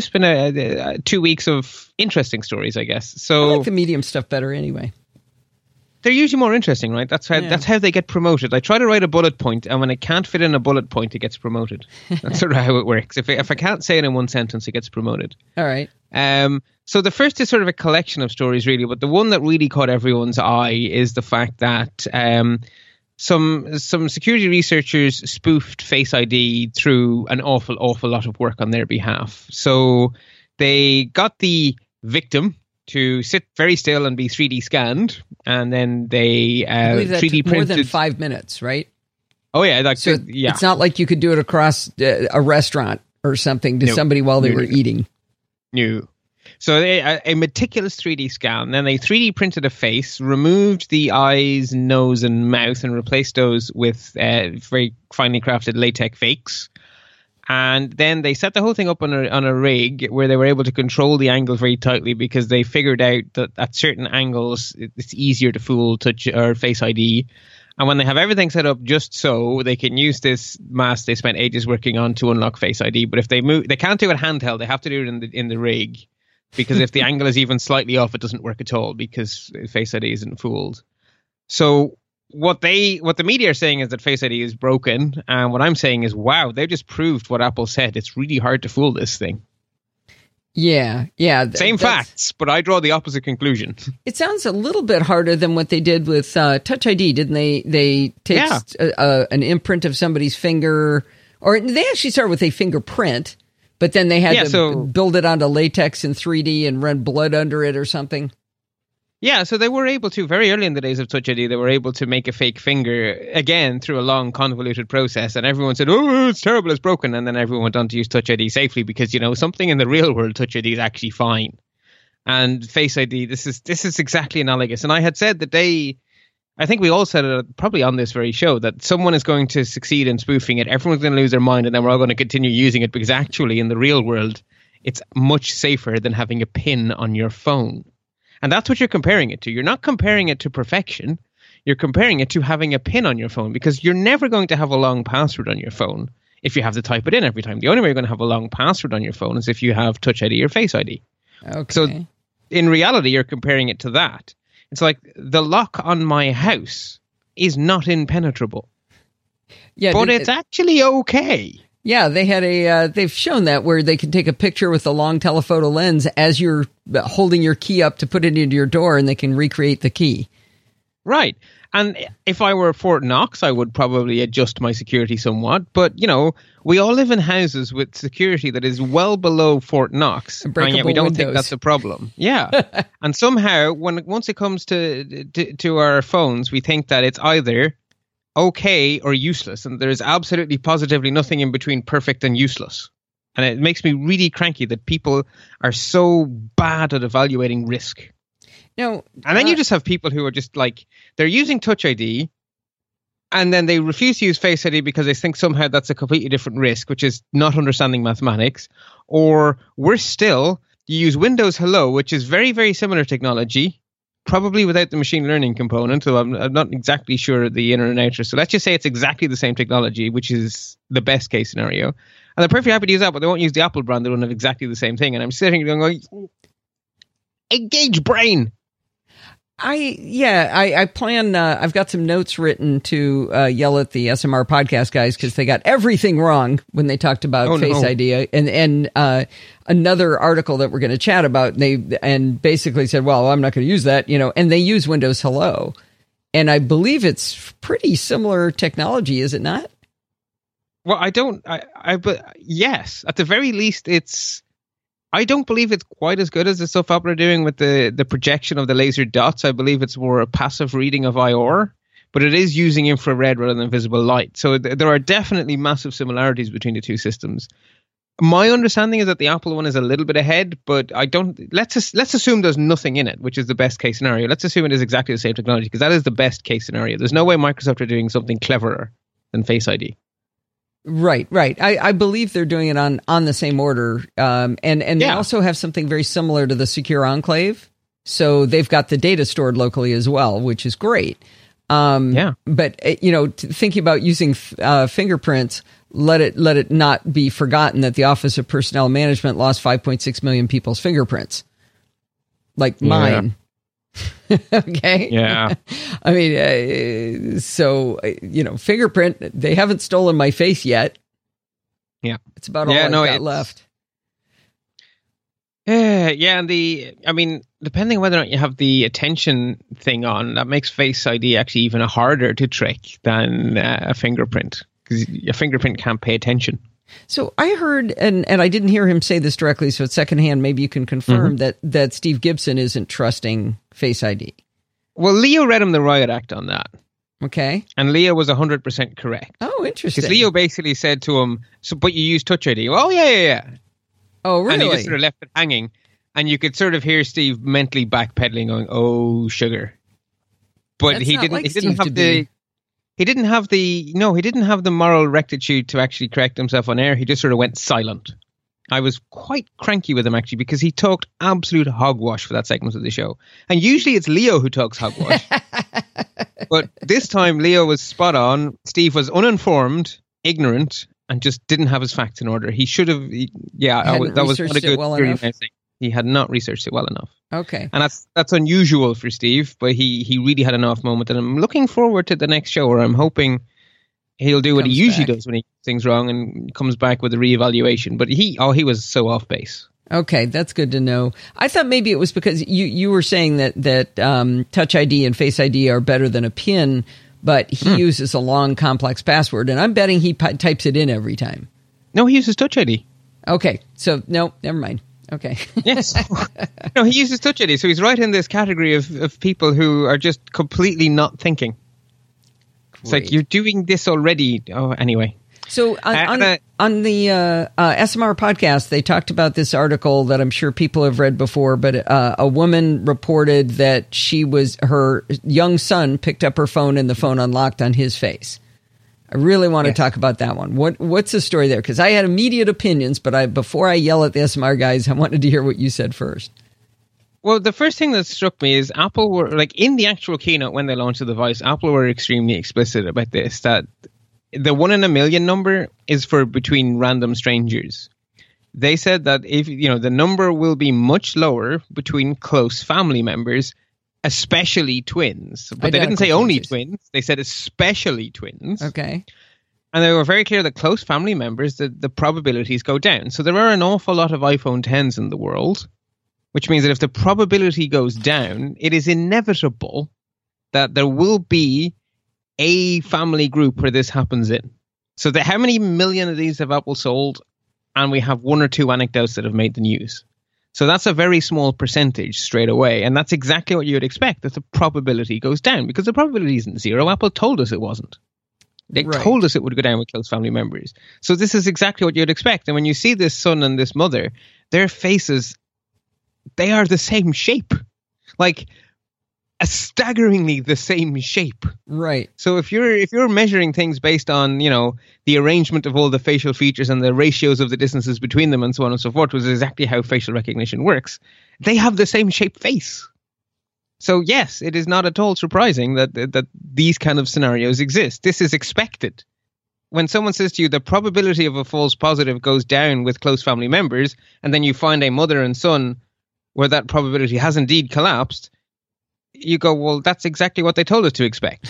a 2 weeks of interesting stories, I guess. So I like the medium stuff better anyway. They're usually more interesting, right? That's how they get promoted. I try to write a bullet point, and when it can't fit in a bullet point, it gets promoted. That's sort of how it works. If I can't say it in one sentence, it gets promoted. All right. So the first is sort of a collection of stories, really, but the one that really caught everyone's eye is the fact that some security researchers spoofed Face ID through an awful lot of work on their behalf. So they got the victim to sit very still and be 3D scanned, and then they 3D printed more than 5 minutes, right? Oh yeah, it's not like you could do it across a restaurant or something to somebody while they were eating. No. So a meticulous 3D scan. Then they 3D printed a face, removed the eyes, nose, and mouth, and replaced those with very finely crafted latex fakes. And then they set the whole thing up on a rig where they were able to control the angle very tightly, because they figured out that at certain angles it's easier to fool Touch or Face ID. And when they have everything set up just so, they can use this mask they spent ages working on to unlock Face ID. But if they move, they can't do it handheld. They have to do it in the rig, because if the angle is even slightly off, it doesn't work at all, because Face ID isn't fooled. So what the media are saying is that Face ID is broken, and what I'm saying is, wow, they've just proved what Apple said. It's really hard to fool this thing. Yeah. Same facts, but I draw the opposite conclusion. It sounds a little bit harder than what they did with Touch ID, didn't they? They take an imprint of somebody's finger, or they actually started with a fingerprint, but then they had to build it onto latex in 3D and run blood under it or something. Yeah, so they were able to, very early in the days of Touch ID, they were able to make a fake finger, again, through a long, convoluted process. And everyone said, oh, it's terrible, it's broken. And then everyone went on to use Touch ID safely because, something in the real world, Touch ID is actually fine. And Face ID, this is exactly analogous. And I had said that I think we all said it probably on this very show, that someone is going to succeed in spoofing it. Everyone's going to lose their mind, and then we're all going to continue using it, because actually, in the real world, it's much safer than having a pin on your phone. And that's what you're comparing it to. You're not comparing it to perfection. You're comparing it to having a pin on your phone, because you're never going to have a long password on your phone if you have to type it in every time. The only way you're going to have a long password on your phone is if you have Touch ID or Face ID. Okay. So in reality, you're comparing it to that. It's like the lock on my house is not impenetrable. Yeah, but it's actually okay. Yeah, they had they've shown that where they can take a picture with a long telephoto lens as you're holding your key up to put it into your door, and they can recreate the key. Right. And if I were Fort Knox, I would probably adjust my security somewhat. But, we all live in houses with security that is well below Fort Knox. And yet we don't think that's a problem. Yeah. And somehow, once it comes to our phones, we think that it's either okay or useless, and there's absolutely positively nothing in between perfect and useless. And it makes me really cranky that people are so bad at evaluating risk. No, and then you just have people who are just like, they're using Touch ID, and then they refuse to use Face ID because they think somehow that's a completely different risk, which is not understanding mathematics. Or worse still, you use Windows Hello, which is very, very similar technology, probably without the machine learning component, so I'm not exactly sure the inner and outer. So let's just say it's exactly the same technology, which is the best case scenario. And they're perfectly happy to use that, but they won't use the Apple brand. They don't have exactly the same thing. And I'm sitting there going, engage brain. I plan, I've got some notes written to yell at the SMR podcast guys, because they got everything wrong when they talked about Face ID, and another article that we're going to chat about, and basically said, well, I'm not going to use that, and they use Windows Hello. And I believe it's pretty similar technology, is it not? Well, but yes, at the very least, I don't believe it's quite as good as the stuff Apple are doing with the projection of the laser dots. I believe it's more a passive reading of IR, but it is using infrared rather than visible light. So there are definitely massive similarities between the two systems. My understanding is that the Apple one is a little bit ahead, but let's assume there's nothing in it, which is the best case scenario. Let's assume it is exactly the same technology, because that is the best case scenario. There's no way Microsoft are doing something cleverer than Face ID. Right. I believe they're doing it on the same order. And they also have something very similar to the Secure Enclave. So they've got the data stored locally as well, which is great. But, thinking about using fingerprints, let it not be forgotten that the Office of Personnel Management lost 5.6 million people's fingerprints. Like mine. Okay. Yeah. I mean, fingerprint, they haven't stolen my face yet. Yeah. It's about all I've got left. Yeah. And depending on whether or not you have the attention thing on, that makes Face ID actually even harder to trick than a fingerprint, because a fingerprint can't pay attention. So I heard, and I didn't hear him say this directly, so it's secondhand, maybe you can confirm that Steve Gibson isn't trusting Face ID. Well, Leo read him the riot act on that. Okay. And Leo was 100% correct. Oh, interesting. Because Leo basically said to him, but you use Touch ID. Oh, yeah. Oh, really? And he just sort of left it hanging. And you could sort of hear Steve mentally backpedaling, going, "Oh, sugar." But he didn't have the moral rectitude to actually correct himself on air. He just sort of went silent. I was quite cranky with him, actually, because he talked absolute hogwash for that segment of the show. And usually it's Leo who talks hogwash. But this time Leo was spot on. Steve was uninformed, ignorant, and just didn't have his facts in order. He should have. That was not a good. He had not researched it well enough. Okay. And that's unusual for Steve, but he really had an off moment. And I'm looking forward to the next show, where I'm hoping he'll do what he usually does when he gets things wrong and comes back with a reevaluation. But he was so off base. Okay, that's good to know. I thought maybe it was because you were saying that Touch ID and Face ID are better than a PIN, but he uses a long, complex password, and I'm betting he types it in every time. No, he uses Touch ID. Okay, so no, never mind. Okay. Yes. No, he uses Touch ID, so he's right in this category of people who are just completely not thinking. Great. It's like, you're doing this already. Oh, anyway. So on the SMR podcast, they talked about this article that I'm sure people have read before, but a woman reported that her young son picked up her phone and the phone unlocked on his face. I really want to talk about that one. What's the story there? Because I had immediate opinions, but before I yell at the SMR guys, I wanted to hear what you said first. Well, the first thing that struck me is Apple were, like, in the actual keynote when they launched the device, Apple were extremely explicit about this, that the 1 in a million number is for between random strangers. They said that if the number will be much lower between close family members, especially twins. But they didn't say only twins. They said especially twins. Okay. And they were very clear that close family members, the probabilities go down. So there are an awful lot of iPhone 10s in the world, which means that if the probability goes down, it is inevitable that there will be a family group where this happens in. So how many million of these have Apple sold? And we have 1 or 2 anecdotes that have made the news. So that's a very small percentage straight away. And that's exactly what you would expect, that the probability goes down, because the probability isn't zero. Apple told us it wasn't. They told us it would go down with close family members. So this is exactly what you'd expect. And when you see this son and this mother, their faces, they are the same shape. Like, a staggeringly the same shape. Right. So if you're measuring things based on, the arrangement of all the facial features and the ratios of the distances between them and so on and so forth, which is exactly how facial recognition works, they have the same shape face. So yes, it is not at all surprising that these kind of scenarios exist. This is expected. When someone says to you the probability of a false positive goes down with close family members, and then you find a mother and son where that probability has indeed collapsed, you go, well, that's exactly what they told us to expect.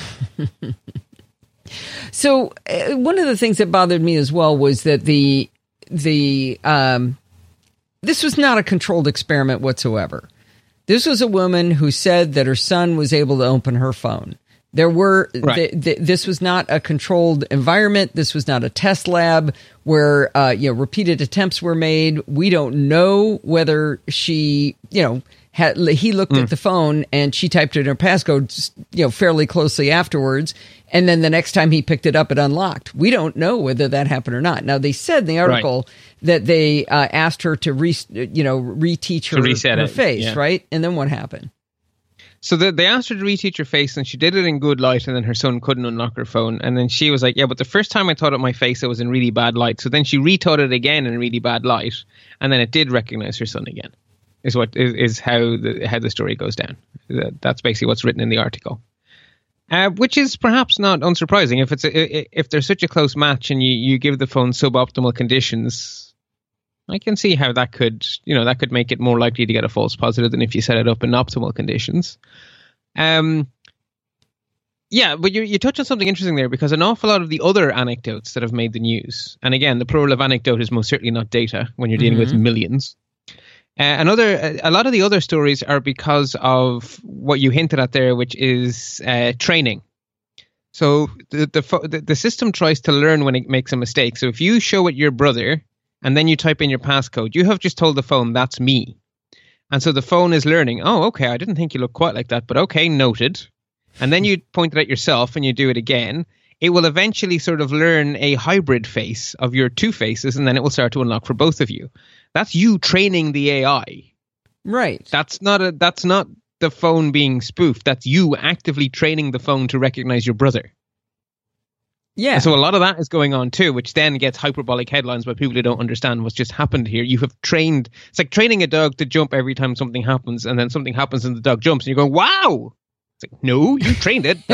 So one of the things that bothered me as well was that this was not a controlled experiment whatsoever. This was a woman who said that her son was able to open her phone. There were this was not a controlled environment. This was not a test lab where repeated attempts were made. We don't know whether she he looked at the phone and she typed in her passcode fairly closely afterwards, and then the next time he picked it up, it unlocked. We don't know whether that happened or not. Now, they said in the article that they asked her to reteach her face, right? And then what happened? So they asked her to reteach her face, and she did it in good light, and then her son couldn't unlock her phone. And then she was like, yeah, but the first time I taught it my face, it was in really bad light. So then she retaught it again in really bad light, and then it did recognize her son again, is how the story goes down. That's basically what's written in the article. Which is perhaps not unsurprising. If there's such a close match and you give the phone suboptimal conditions, I can see how that could make it more likely to get a false positive than if you set it up in optimal conditions. But you touch on something interesting there, because an awful lot of the other anecdotes that have made the news, and again, the plural of anecdote is most certainly not data when you're dealing with millions. A lot of the other stories are because of what you hinted at there, which is training. So the system tries to learn when it makes a mistake. So if you show it your brother, and then you type in your passcode, you have just told the phone, that's me. And so the phone is learning, oh, okay, I didn't think you looked quite like that, but okay, noted. And then you point it at yourself and you do it again. It will eventually sort of learn a hybrid face of your two faces, and then it will start to unlock for both of you. That's you training the AI. Right. That's not the phone being spoofed. That's you actively training the phone to recognize your brother. Yeah. And so a lot of that is going on too, which then gets hyperbolic headlines by people who don't understand what's just happened here. You have trained, it's like training a dog to jump every time something happens, and then something happens and the dog jumps and you go, wow. It's like, no, you trained it.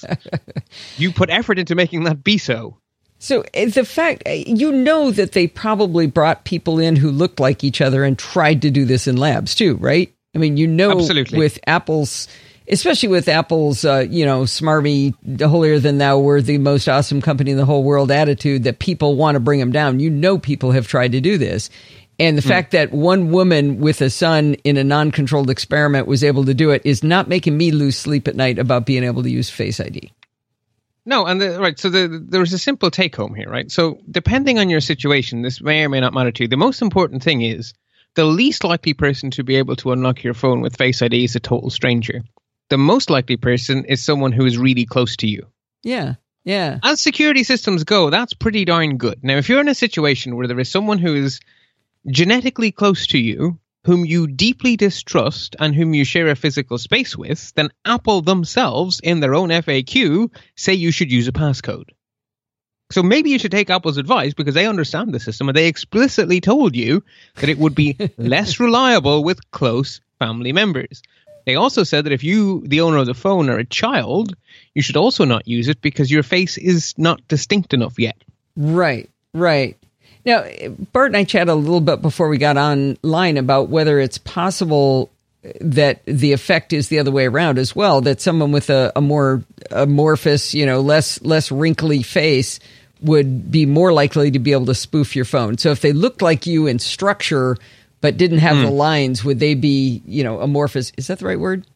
You put effort into making that be so. So the fact, that they probably brought people in who looked like each other and tried to do this in labs too, right? I mean, Absolutely. With Apple's, especially with Apple's, smarmy, holier than thou, we're the most awesome company in the whole world attitude that people want to bring them down. People have tried to do this. And the fact that one woman with a son in a non-controlled experiment was able to do it is not making me lose sleep at night about being able to use Face ID. No, and there's a simple take home here, right? So depending on your situation, this may or may not matter to you. The most important thing is the least likely person to be able to unlock your phone with Face ID is a total stranger. The most likely person is someone who is really close to you. Yeah, yeah. As security systems go, that's pretty darn good. Now, if you're in a situation where there is someone who is genetically close to you, whom you deeply distrust and whom you share a physical space with, then Apple themselves, in their own FAQ, say you should use a passcode. So maybe you should take Apple's advice, because they understand the system and they explicitly told you that it would be less reliable with close family members. They also said that if you, the owner of the phone, are a child, you should also not use it because your face is not distinct enough yet. Right, right. Now, Bart and I chatted a little bit before we got online about whether it's possible that the effect is the other way around as well, that someone with a more amorphous, less wrinkly face would be more likely to be able to spoof your phone. So if they looked like you in structure but didn't have the lines, would they be, amorphous? Is that the right word?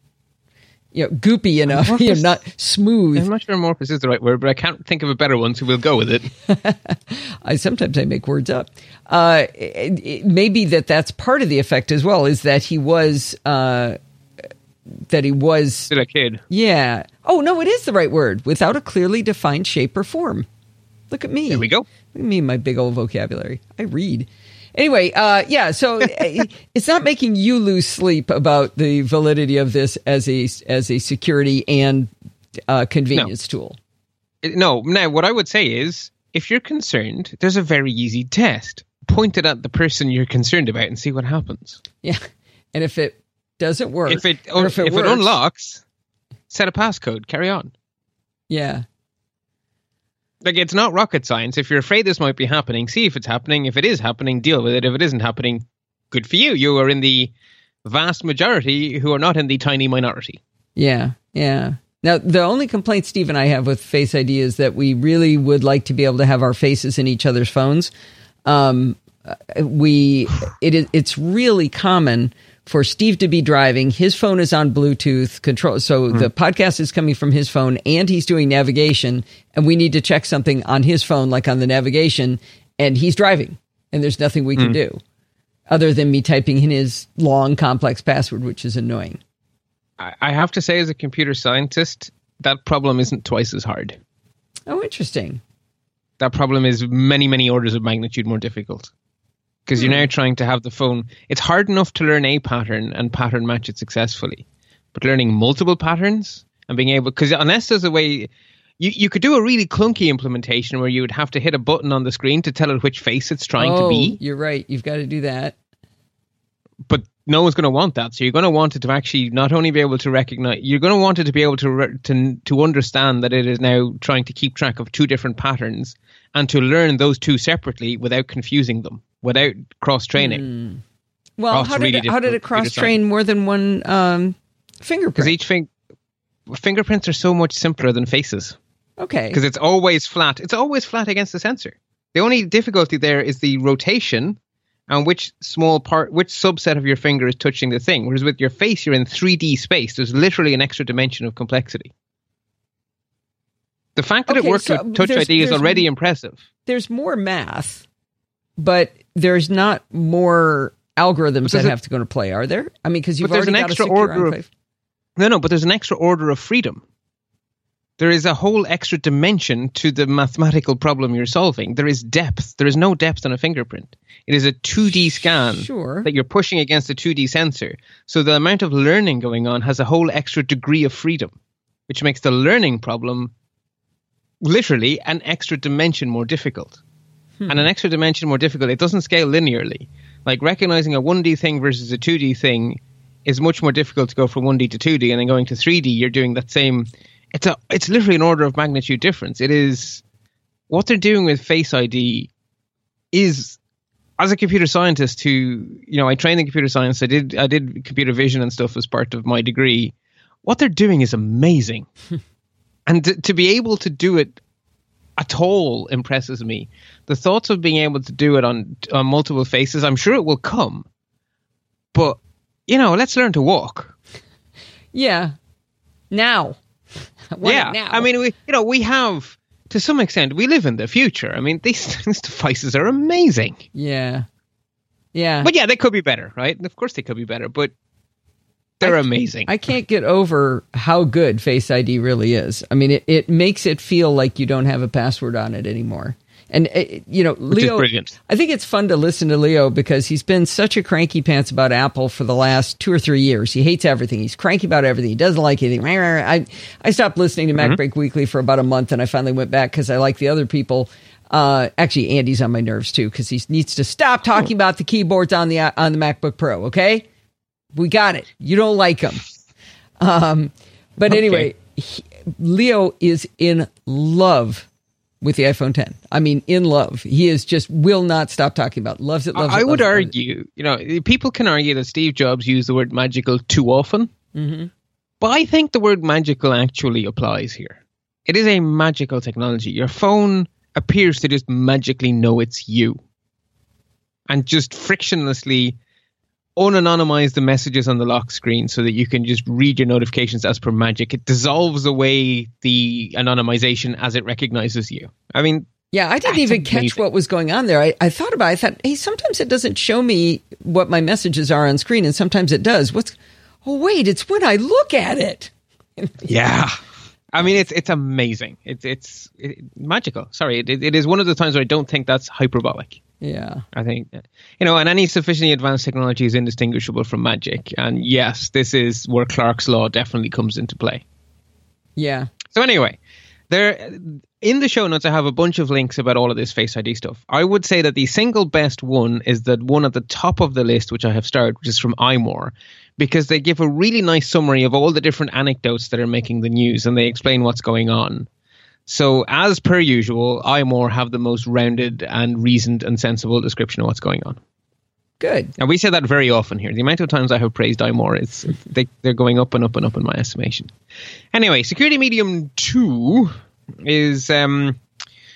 Goopy enough, not smooth. I'm not sure amorphous is the right word, but I can't think of a better one, so we'll go with it. I make words up. Maybe that's part of the effect as well, is that he was still a kid. Yeah. Oh, no, it is the right word. Without a clearly defined shape or form. Look at me. There we go. Look at me, my big old vocabulary. I read. Anyway, so it's not making you lose sleep about the validity of this as a security and convenience tool. No. Now, what I would say is, if you're concerned, there's a very easy test. Point it at the person you're concerned about and see what happens. Yeah, and if it doesn't work, if it unlocks, set a passcode. Carry on. Yeah. Like, it's not rocket science. If you're afraid this might be happening, see if it's happening. If it is happening, deal with it. If it isn't happening, good for you. You are in the vast majority who are not in the tiny minority. Yeah, yeah. Now, the only complaint Steve and I have with Face ID is that we really would like to be able to have our faces in each other's phones. It's really common for Steve to be driving. His phone is on Bluetooth control. So the podcast is coming from his phone and he's doing navigation. And we need to check something on his phone, like on the navigation. And he's driving. And there's nothing we can do other than me typing in his long, complex password, which is annoying. I have to say, as a computer scientist, that problem isn't twice as hard. Oh, interesting. That problem is many, many orders of magnitude more difficult. Because you're now trying to have the phone. It's hard enough to learn a pattern and pattern match it successfully. But learning multiple patterns and being able, because unless there's a way, you could do a really clunky implementation where you would have to hit a button on the screen to tell it which face it's trying to be. You're right. You've got to do that. But no one's going to want that. So you're going to want it to actually not only be able to recognize, you're going to want it to be able to understand that it is now trying to keep track of two different patterns and to learn those two separately without confusing them, without cross-training. Well, how did it cross-train more than one fingerprint? Because fingerprints are so much simpler than faces. Okay. Because it's always flat. It's always flat against the sensor. The only difficulty there is the rotation and which subset of your finger is touching the thing. Whereas with your face, you're in 3D space. There's literally an extra dimension of complexity. The fact that it works with Touch ID is already impressive. There's more math, but there's not more algorithms that have to go into play, are there? I mean, because you've already got a secure enclave. No, but there's an extra order of freedom. There is a whole extra dimension to the mathematical problem you're solving. There is depth. There is no depth on a fingerprint. It is a 2D scan that you're pushing against a 2D sensor. So the amount of learning going on has a whole extra degree of freedom, which makes the learning problem literally an extra dimension more difficult. And an extra dimension more difficult, it doesn't scale linearly. Like recognizing a 1D thing versus a 2D thing is much more difficult to go from 1D to 2D, and then going to 3D, you're doing that same. It's literally an order of magnitude difference. It is what they're doing with Face ID is, as a computer scientist who, I trained in computer science. I did computer vision and stuff as part of my degree. What they're doing is amazing. And to be able to do it at all impresses me. The thoughts of being able to do it on multiple faces, I'm sure it will come. But, let's learn to walk. Yeah. Now. Now. I mean, we have, to some extent, we live in the future. I mean, these devices are amazing. Yeah. Yeah. But yeah, they could be better, right? Of course they could be better, but they're amazing. I can't get over how good Face ID really is. I mean, it makes it feel like you don't have a password on it anymore. And, Leo, which is brilliant. I think it's fun to listen to Leo because he's been such a cranky pants about Apple for the last 2 or 3 years. He hates everything. He's cranky about everything. He doesn't like anything. I stopped listening to MacBreak Weekly for about a month, and I finally went back because I like the other people. Actually, Andy's on my nerves, too, because he needs to stop talking about the keyboards on the MacBook Pro, okay? We got it. You don't like them. But anyway, Leo is in love with the iPhone 10. I mean, in love. He is just will not stop talking about it. Loves it, loves it. I would argue, people can argue that Steve Jobs used the word magical too often. Mm-hmm. But I think the word magical actually applies here. It is a magical technology. Your phone appears to just magically know it's you. And just frictionlessly unanonymize the messages on the lock screen so that you can just read your notifications as per magic. It dissolves away the anonymization as it recognizes you. I mean, yeah, I didn't even catch what was going on there. I thought, hey, sometimes it doesn't show me what my messages are on screen, and sometimes it does. Wait, it's when I look at it. Yeah. I mean, it's amazing. It's magical. Sorry, it is one of the times where I don't think that's hyperbolic. Yeah. I think, and any sufficiently advanced technology is indistinguishable from magic. And yes, this is where Clark's Law definitely comes into play. Yeah. So anyway, in the show notes, I have a bunch of links about all of this Face ID stuff. I would say that the single best one is the one at the top of the list, which I have started, which is from iMore, because they give a really nice summary of all the different anecdotes that are making the news, and they explain what's going on. So, as per usual, iMore have the most rounded and reasoned and sensible description of what's going on. Good. And we say that very often here. The amount of times I have praised iMore, they're going up and up and up in my estimation. Anyway, Security Medium 2 is...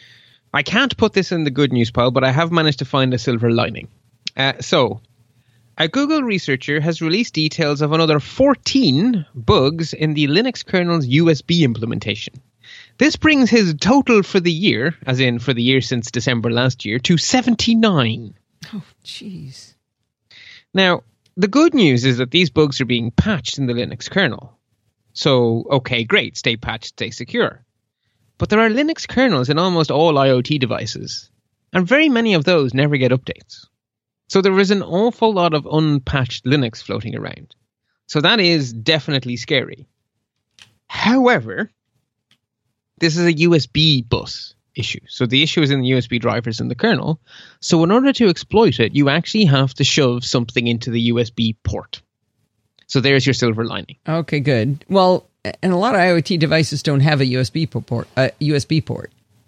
I can't put this in the good news pile, but I have managed to find a silver lining. So, A Google researcher has released details of another 14 bugs in the Linux kernel's USB implementation. This brings his total for the year, as in for the year since December last year, to 79. Oh, jeez. Now, the good news is that these bugs are being patched in the Linux kernel. So, okay, great, stay patched, stay secure. But there are Linux kernels in almost all IoT devices, and very many of those never get updates. So there is an awful lot of unpatched Linux floating around. So that is definitely scary. However, this is a USB bus issue. So the issue is in the USB drivers in the kernel. So in order to exploit it, you actually have to shove something into the USB port. So there's your silver lining. Okay, good. Well, and a lot of IoT devices don't have a USB port.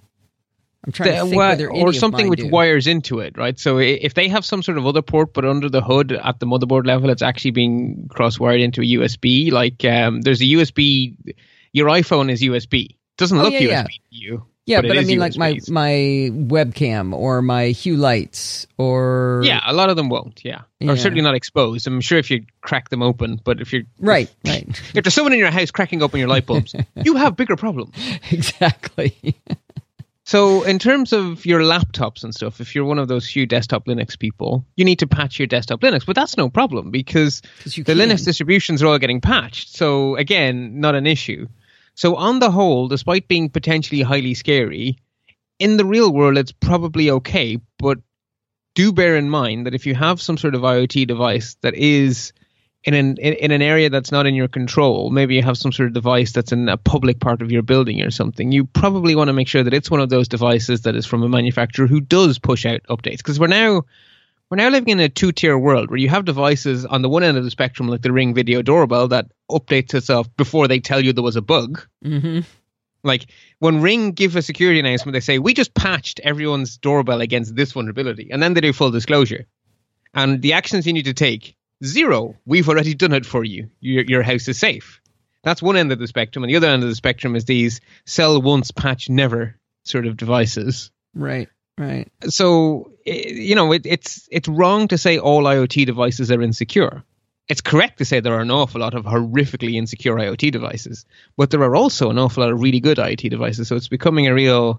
I'm trying to think whether any or of something mine which do. wires into it, right? So if they have some sort of other port, but under the hood at the motherboard level, it's actually being cross-wired into a USB. Like there's a USB. Your iPhone is USB. Doesn't look USB to you. Yeah, but I mean, USB. like my webcam or my Hue lights or a lot of them won't. Or certainly not exposed. I'm sure if you crack them open, but if you're right. If there's someone in your house cracking open your light bulbs, you have bigger problems. Exactly. So in terms of your laptops and stuff, if you're one of those few desktop Linux people, you need to patch your desktop Linux. But that's no problem because the Linux distributions are all getting patched. So again, not an issue. So on the whole, despite being potentially highly scary, in the real world, it's probably okay. But do bear in mind that if you have some sort of IoT device that is in an area that's not in your control, maybe you have some sort of device that's in a public part of your building or something, you probably want to make sure that it's one of those devices that is from a manufacturer who does push out updates. Because we're now living in a two-tier world where you have devices on the one end of the spectrum, like the Ring Video Doorbell, that updates itself before they tell you there was a bug. Mm-hmm. Like when Ring give a security announcement, they say, we just patched everyone's doorbell against this vulnerability. And then they do full disclosure. And the actions you need to take, 0. We've already done it for you. Your house is safe. That's one end of the spectrum. And the other end of the spectrum is these sell once, patch never sort of devices. Right. So, it's wrong to say all IoT devices are insecure. It's correct to say there are an awful lot of horrifically insecure IoT devices, but there are also an awful lot of really good IoT devices. So it's becoming a real,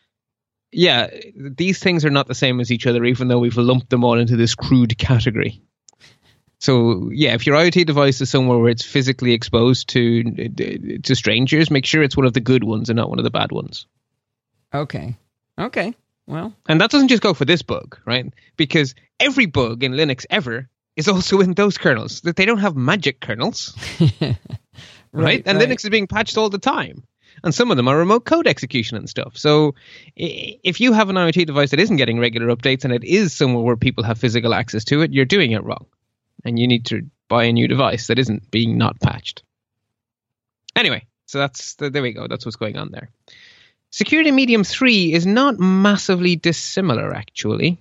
these things are not the same as each other, even though we've lumped them all into this crude category. So, if your IoT device is somewhere where it's physically exposed to strangers, make sure it's one of the good ones and not one of the bad ones. Okay. Well, and that doesn't just go for this bug, right? Because every bug in Linux ever is also in those kernels. That they don't have magic kernels, right? And Linux is being patched all the time. And some of them are remote code execution and stuff. So if you have an IoT device that isn't getting regular updates and it is somewhere where people have physical access to it, you're doing it wrong. And you need to buy a new device that isn't being not patched. Anyway, so there we go. That's what's going on there. Security Medium 3 is not massively dissimilar, actually.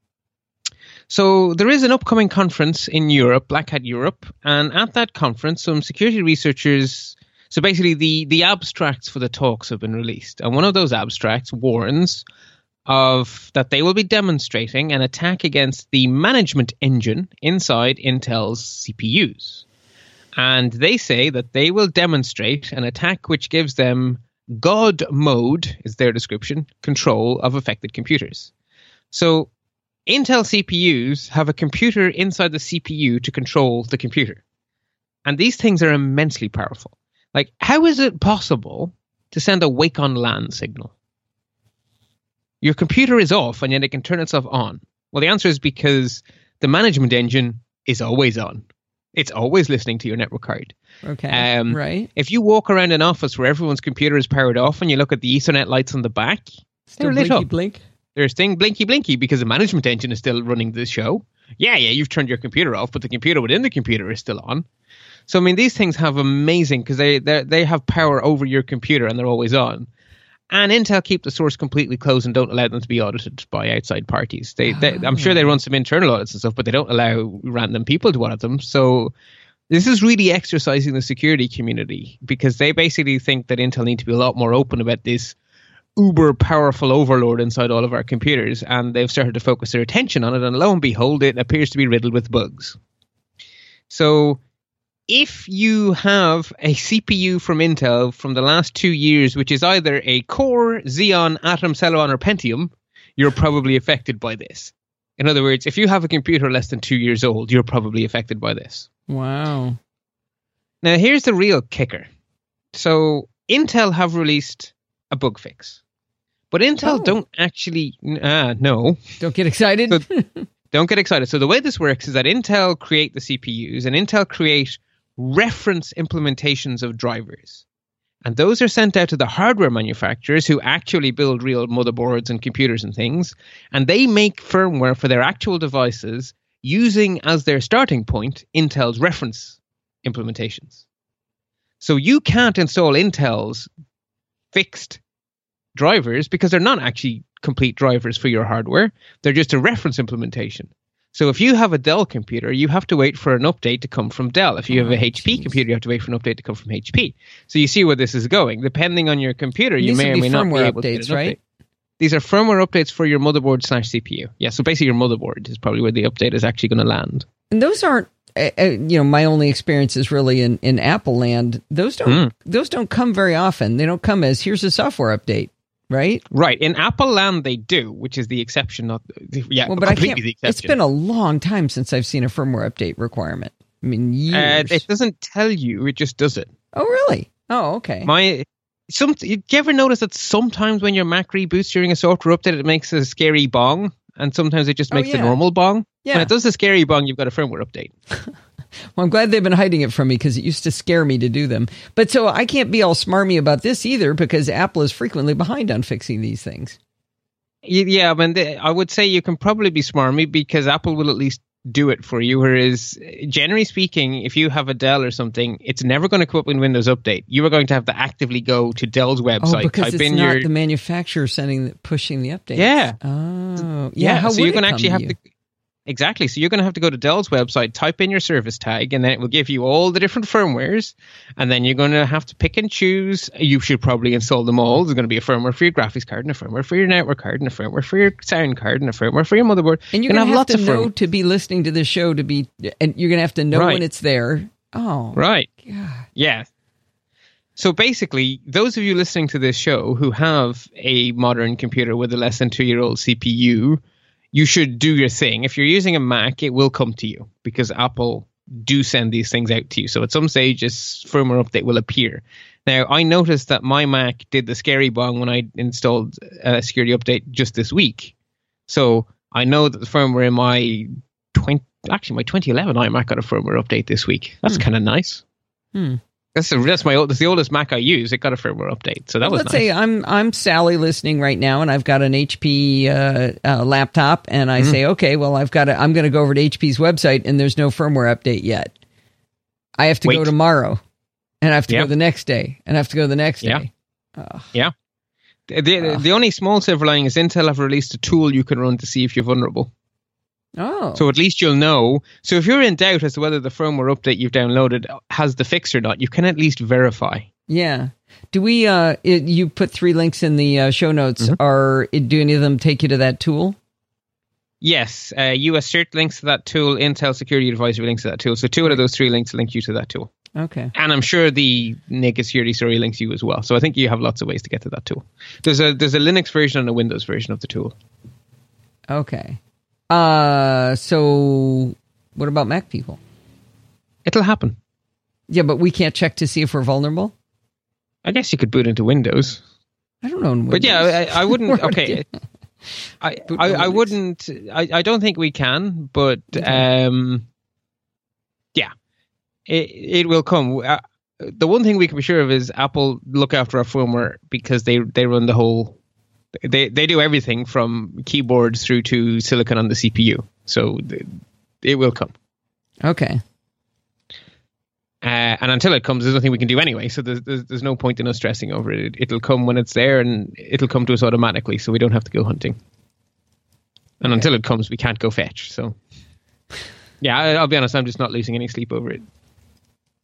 So there is an upcoming conference in Europe, Black Hat Europe, and at that conference, some security researchers... So basically, the abstracts for the talks have been released. And one of those abstracts warns of that they will be demonstrating an attack against the management engine inside Intel's CPUs. And they say that they will demonstrate an attack which gives them God mode, is their description, control of affected computers. So Intel CPUs have a computer inside the CPU to control the computer. And these things are immensely powerful. Like, how is it possible to send a wake on LAN signal? Your computer is off and yet it can turn itself on. Well, the answer is because the management engine is always on. It's always listening to your network card. Okay, right. If you walk around an office where everyone's computer is powered off and you look at the Ethernet lights on the back, they're lit up. Blink. There's blinky blinky because the management engine is still running the show. Yeah, you've turned your computer off, but the computer within the computer is still on. So, I mean, these things have amazing, because they have power over your computer and they're always on. And Intel keep the source completely closed and don't allow them to be audited by outside parties. I'm sure they run some internal audits and stuff, but they don't allow random people to audit them. So this is really exercising the security community, because they basically think that Intel need to be a lot more open about this uber powerful overlord inside all of our computers, and they've started to focus their attention on it, and lo and behold, it appears to be riddled with bugs. So if you have a CPU from Intel from the last 2 years, which is either a Core, Xeon, Atom, Celeron, or Pentium, you're probably affected by this. In other words, if you have a computer less than 2 years old, you're probably affected by this. Wow. Now, here's the real kicker. So Intel have released a bug fix. But Intel don't actually... no. Don't get excited. So, don't get excited. So the way this works is that Intel create the CPUs, and Intel create reference implementations of drivers. And those are sent out to the hardware manufacturers who actually build real motherboards and computers and things. And they make firmware for their actual devices using as their starting point Intel's reference implementations. So you can't install Intel's fixed drivers because they're not actually complete drivers for your hardware. They're just a reference implementation. So if you have a Dell computer, you have to wait for an update to come from Dell. If you have a HP computer, you have to wait for an update to come from HP. So you see where this is going. Depending on your computer, you may or may not be able to get an update. These are firmware updates for your motherboard / CPU. Yeah, so basically your motherboard is probably where the update is actually going to land. And those aren't, my only experience is really in Apple land. Those don't come very often. They don't come as, here's a software update. Right? Right. In Apple land, they do, which is the exception. But I can't. It's been a long time since I've seen a firmware update requirement. I mean, years. It doesn't tell you; it just does it. Oh, really? Oh, okay. Do you ever notice that sometimes when your Mac reboots during a software update, it makes a scary bong, and sometimes it just makes the normal bong? Yeah. When it does the scary bong, you've got a firmware update. Well, I'm glad they've been hiding it from me because it used to scare me to do them. But so I can't be all smarmy about this either because Apple is frequently behind on fixing these things. Yeah, I would say you can probably be smarmy because Apple will at least do it for you. Whereas, generally speaking, if you have a Dell or something, it's never going to come up in Windows Update. You are going to have to actively go to Dell's website. Oh, because it's not the manufacturer pushing the updates. Yeah. Oh, yeah. How so would you're going to it actually come have to to... Exactly. So you're going to have to go to Dell's website, type in your service tag, and then it will give you all the different firmwares. And then you're going to have to pick and choose. You should probably install them all. There's going to be a firmware for your graphics card, and a firmware for your network card, and a firmware for your sound card, and a firmware for your motherboard. And you're going to have to know to be listening to this show and you're going to have to know when it's there. Oh, right. God. Yeah. So basically, those of you listening to this show who have a modern computer with a less than 2-year-old CPU, you should do your thing. If you're using a Mac, it will come to you because Apple do send these things out to you. So at some stage, this firmware update will appear. Now, I noticed that my Mac did the scary bong when I installed a security update just this week. So I know that the firmware in my 2011 iMac got a firmware update this week. That's kind of nice. That's the oldest Mac I use. It got a firmware update, so that was nice. Let's say I'm Sally listening right now, and I've got an HP laptop, and I say, okay, well, I'm going to go over to HP's website, and there's no firmware update yet. I have to go tomorrow, and I have to go the next day, and I have to go the next day. Yeah. The only small silver lining is Intel have released a tool you can run to see if you're vulnerable. Oh. So at least you'll know. So if you're in doubt as to whether the firmware update you've downloaded has the fix or not, you can at least verify. Yeah. Do we, you put 3 links in the show notes. Do any of them take you to that tool? Yes. US Cert links to that tool. Intel Security Advisory links to that tool. So 2 out of those 3 links link you to that tool. Okay. And I'm sure the Naked Security Story links you as well. So I think you have lots of ways to get to that tool. There's a Linux version and a Windows version of the tool. Okay. So what about Mac people? It'll happen. Yeah, but we can't check to see if we're vulnerable? I guess you could boot into Windows. I don't know. But yeah, I wouldn't. Okay. I wouldn't. I don't think we can, but yeah, it will come. The one thing we can be sure of is Apple look after our firmware because they run the whole. They do everything from keyboards through to silicon on the CPU, so it will come. Okay. And until it comes, there's nothing we can do anyway. So there's no point in us stressing over it. It'll come when it's there, and it'll come to us automatically, so we don't have to go hunting. And until it comes, we can't go fetch. So, yeah, I'll be honest, I'm just not losing any sleep over it.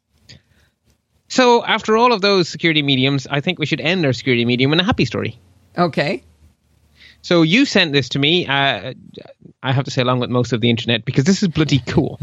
So after all of those security mediums, I think we should end our security medium in a happy story. Okay. So you sent this to me. I have to say, along with most of the internet, because this is bloody cool.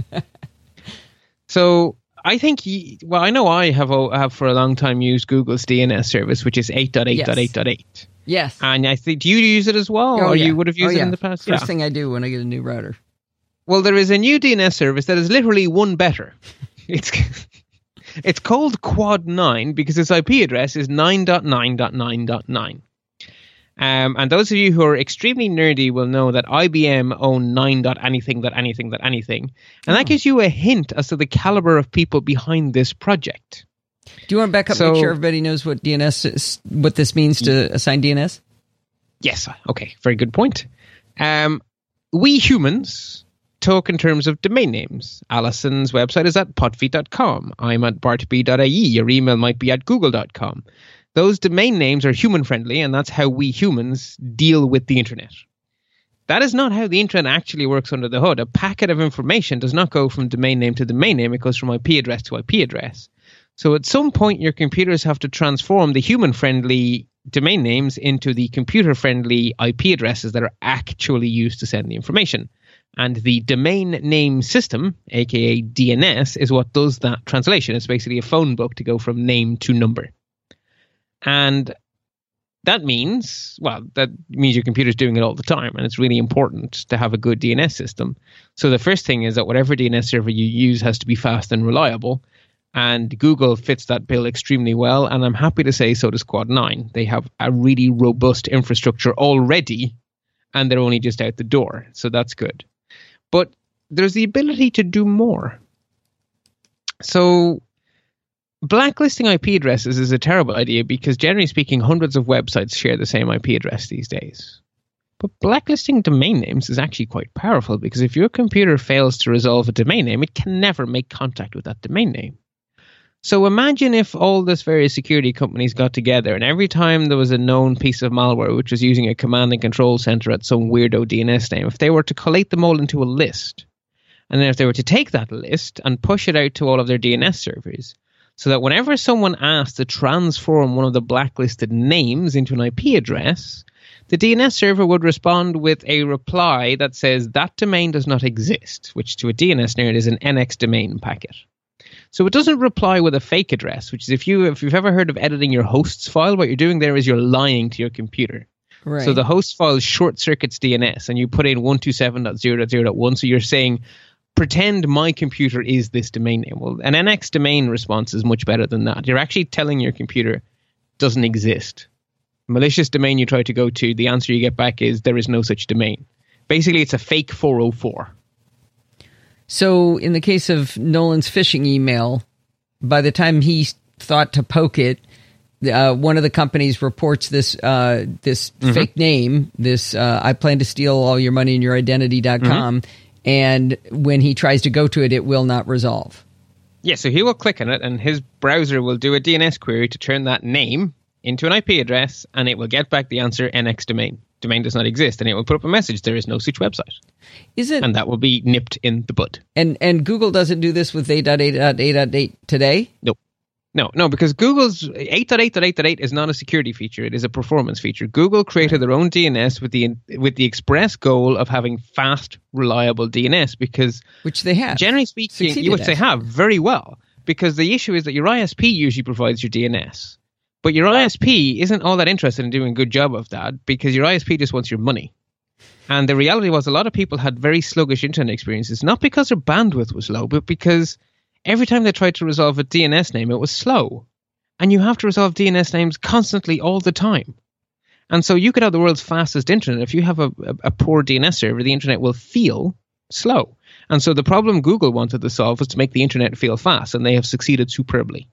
So I think, I know I have for a long time used Google's DNS service, which is 8.8.8.8. Yes. And I think, do you use it as well? Or you would have used it in the past? First thing I do when I get a new router. Well, there is a new DNS service that is literally one better. It's called Quad 9 because its IP address is 9.9.9.9. And those of you who are extremely nerdy will know that IBM own 9.anything.anything.anything. And that gives you a hint as to the caliber of people behind this project. Do you want to back up and make sure everybody knows what DNS is, what this means to assign DNS? Yes. Okay. Very good point. We humans talk in terms of domain names. Alison's website is at podfeet.com. I'm at bartb.ie. Your email might be at google.com. Those domain names are human-friendly, and that's how we humans deal with the internet. That is not how the internet actually works under the hood. A packet of information does not go from domain name to domain name. It goes from IP address to IP address. So at some point, your computers have to transform the human-friendly domain names into the computer-friendly IP addresses that are actually used to send the information. And the domain name system, aka DNS, is what does that translation. It's basically a phone book to go from name to number. And that means your computer's doing it all the time, and it's really important to have a good DNS system. So the first thing is that whatever DNS server you use has to be fast and reliable, and Google fits that bill extremely well, and I'm happy to say so does Quad 9. They have a really robust infrastructure already, and they're only just out the door, so that's good. But there's the ability to do more. So blacklisting IP addresses is a terrible idea because, generally speaking, hundreds of websites share the same IP address these days. But blacklisting domain names is actually quite powerful because if your computer fails to resolve a domain name, it can never make contact with that domain name. So imagine if all these various security companies got together and every time there was a known piece of malware which was using a command and control center at some weirdo DNS name, if they were to collate them all into a list, and then if they were to take that list and push it out to all of their DNS servers, so that whenever someone asked to transform one of the blacklisted names into an IP address, the DNS server would respond with a reply that says that domain does not exist, which to a DNS nerd is an NX domain packet. So it doesn't reply with a fake address, which is if you've ever heard of editing your host's file, what you're doing there is you're lying to your computer. Right. So the host file short circuits DNS and you put in 127.0.0.1. So you're saying, pretend my computer is this domain name. Well, an NX domain response is much better than that. You're actually telling your computer doesn't exist. Malicious domain you try to go to, the answer you get back is there is no such domain. Basically, it's a fake 404. So in the case of Nolan's phishing email, by the time he thought to poke it, one of the companies reports this fake name, I plan to steal all your money and your identity.com. And when he tries to go to it, it will not resolve. Yeah, so he will click on it and his browser will do a DNS query to turn that name into an IP address, and it will get back the answer NX domain. Domain does not exist, and it will put up a message, there is no such website. And that will be nipped in the bud. And Google doesn't do this with 8.8.8.8 today? No, because Google's 8.8.8.8 is not a security feature, it is a performance feature. Google created their own DNS with the express goal of having fast, reliable DNS, because which they have. Generally speaking, they have very well, because the issue is that your ISP usually provides your DNS. But your ISP isn't all that interested in doing a good job of that because your ISP just wants your money. And the reality was a lot of people had very sluggish internet experiences, not because their bandwidth was low, but because every time they tried to resolve a DNS name, it was slow. And you have to resolve DNS names constantly all the time. And so you could have the world's fastest internet. If you have a poor DNS server, the internet will feel slow. And so the problem Google wanted to solve was to make the internet feel fast, and they have succeeded superbly.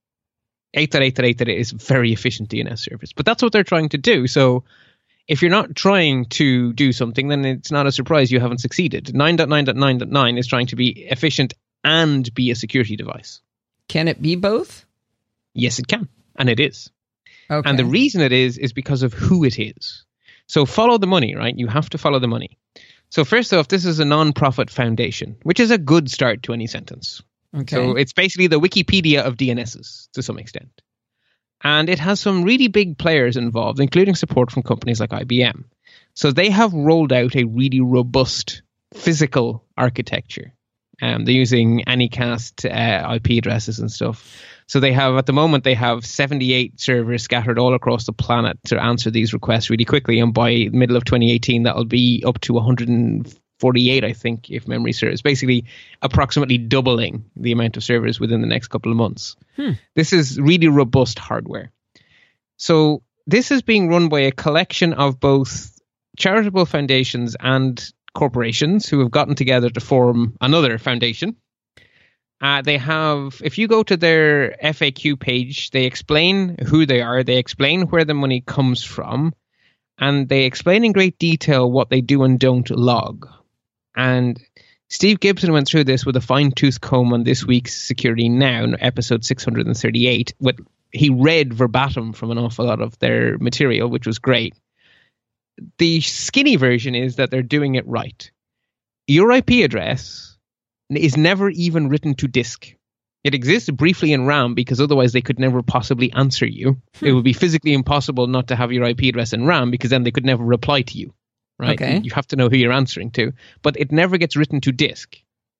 8.8.8 is a very efficient DNS service. But that's what they're trying to do. So if you're not trying to do something, then it's not a surprise you haven't succeeded. 9.9.9.9 is trying to be efficient and be a security device. Can it be both? Yes, it can. And it is. Okay. And the reason it is because of who it is. So follow the money, right? You have to follow the money. So first off, this is a non-profit foundation, which is a good start to any sentence. Okay. So it's basically the Wikipedia of DNSs to some extent. And it has some really big players involved, including support from companies like IBM. So they have rolled out a really robust physical architecture. They're using Anycast IP addresses and stuff. So they have, at the moment, they have 78 servers scattered all across the planet to answer these requests really quickly. And by middle of 2018, that'll be up to 148, I think, if memory serves. Basically, approximately doubling the amount of servers within the next couple of months. This is really robust hardware. So this is being run by a collection of both charitable foundations and corporations who have gotten together to form another foundation. They have, if you go to their FAQ page, they explain who they are, they explain where the money comes from, and they explain in great detail what they do and don't log. And Steve Gibson went through this with a fine-tooth comb on this week's Security Now, episode 638. He read verbatim from an awful lot of their material, which was great. The skinny version is that they're doing it right. Your IP address is never even written to disk. It exists briefly in RAM because otherwise they could never possibly answer you. It would be physically impossible not to have your IP address in RAM because then they could never reply to you. Right? Okay. You have to know who you're answering to. But it never gets written to disk.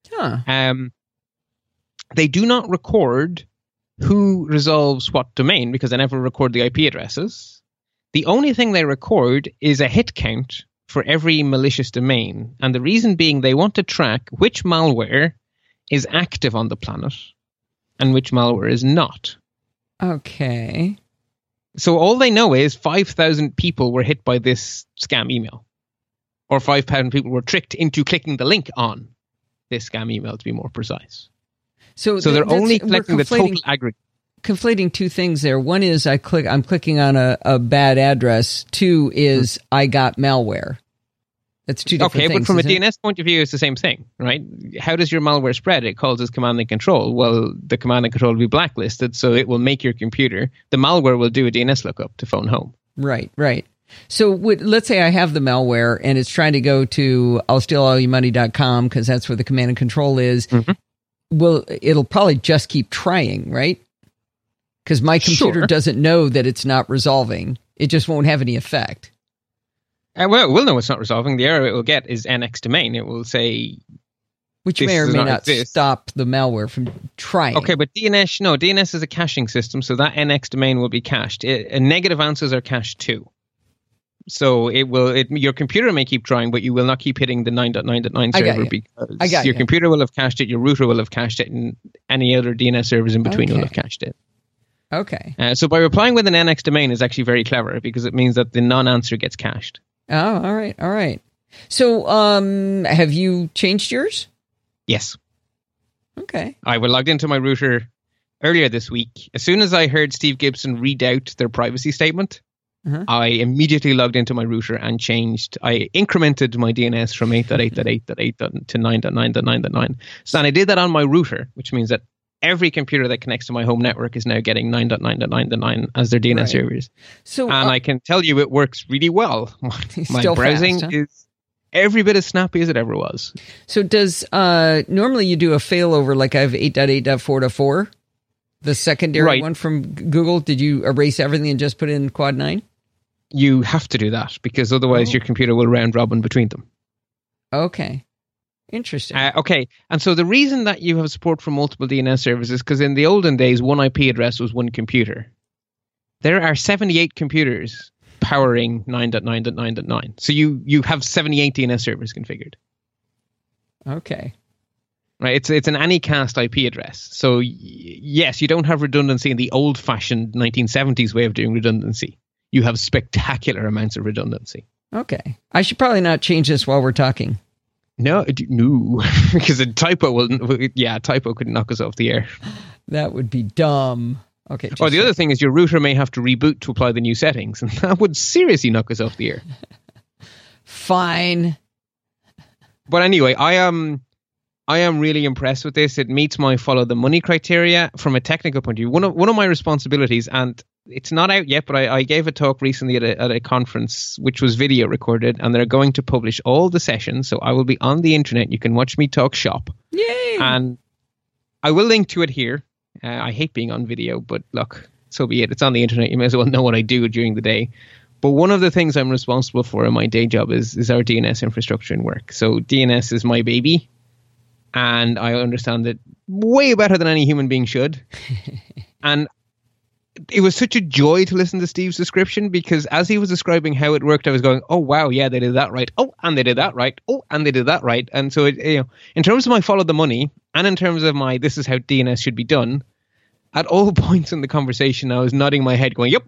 They do not record who resolves what domain because they never record the IP addresses. The only thing they record is a hit count for every malicious domain. And the reason being they want to track which malware is active on the planet and which malware is not. Okay. So all they know is 5,000 people were hit by this scam email. Or 5,000 people were tricked into clicking the link on this scam email, to be more precise. So they're only collecting the total aggregate. Conflating two things there. One is I'm clicking on a bad address. Two is I got malware. That's two different things. Okay, but from a DNS point of view, it's the same thing, right? How does your malware spread? It calls as command and control. Well, the command and control will be blacklisted, so it will make your computer. The malware will do a DNS lookup to phone home. Right. So let's say I have the malware and it's trying to go to I'llStealAllYourMoney.com because that's where the command and control is. Well, it'll probably just keep trying, right? Because my computer doesn't know that it's not resolving. It just won't have any effect. Well, it will know it's not resolving. The error it will get is NX domain. It will say... Which may or may not stop the malware from trying. Okay, but DNS is a caching system, so that NX domain will be cached. Negative answers are cached too. So your computer may keep trying, but you will not keep hitting the 9.9.9 server because your computer will have cached it, your router will have cached it, and any other DNS servers in between will have cached it. Okay. So by replying with an NX domain is actually very clever because it means that the non-answer gets cached. Oh, all right. So have you changed yours? Yes. Okay. I logged into my router earlier this week. As soon as I heard Steve Gibson read out their privacy statement, I immediately logged into my router and changed. I incremented my DNS from 8.8.8.8 to 9.9.9.9. So and I did that on my router, which means that every computer that connects to my home network is now getting 9.9.9.9 as their DNS servers. So, and I can tell you it works really well. My browsing is every bit as snappy as it ever was. So does normally you do a failover like I have 8.8.4.4, the secondary one from Google. Did you erase everything and just put in Quad 9? You have to do that because otherwise your computer will round robin between them. Okay. Interesting. Okay. And so the reason that you have support for multiple DNS servers is because in the olden days, one IP address was one computer. There are 78 computers powering 9.9.9.9. So you have 78 DNS servers configured. Okay. Right. It's an Anycast IP address. So yes, you don't have redundancy in the old-fashioned 1970s way of doing redundancy. You have spectacular amounts of redundancy. Okay. I should probably not change this while we're talking. No, because a typo could knock us off the air. That would be dumb. Okay. Or the other thing is your router may have to reboot to apply the new settings, and that would seriously knock us off the air. Fine. But anyway, I am really impressed with this. It meets my follow the money criteria from a technical point of view. One of my responsibilities, and it's not out yet, but I gave a talk recently at a conference which was video recorded, and they're going to publish all the sessions. So I will be on the internet. You can watch me talk shop. Yay! And I will link to it here. I hate being on video, but look, so be it. It's on the internet. You may as well know what I do during the day. But one of the things I'm responsible for in my day job is our DNS infrastructure and work. So DNS is my baby, and I understand it way better than any human being should. And it was such a joy to listen to Steve's description, because as he was describing how it worked, I was going, oh, wow, yeah, they did that right. Oh, and they did that right. Oh, and they did that right. And so, in terms of my follow the money, and in terms of my this is how DNS should be done, at all points in the conversation, I was nodding my head going, yep.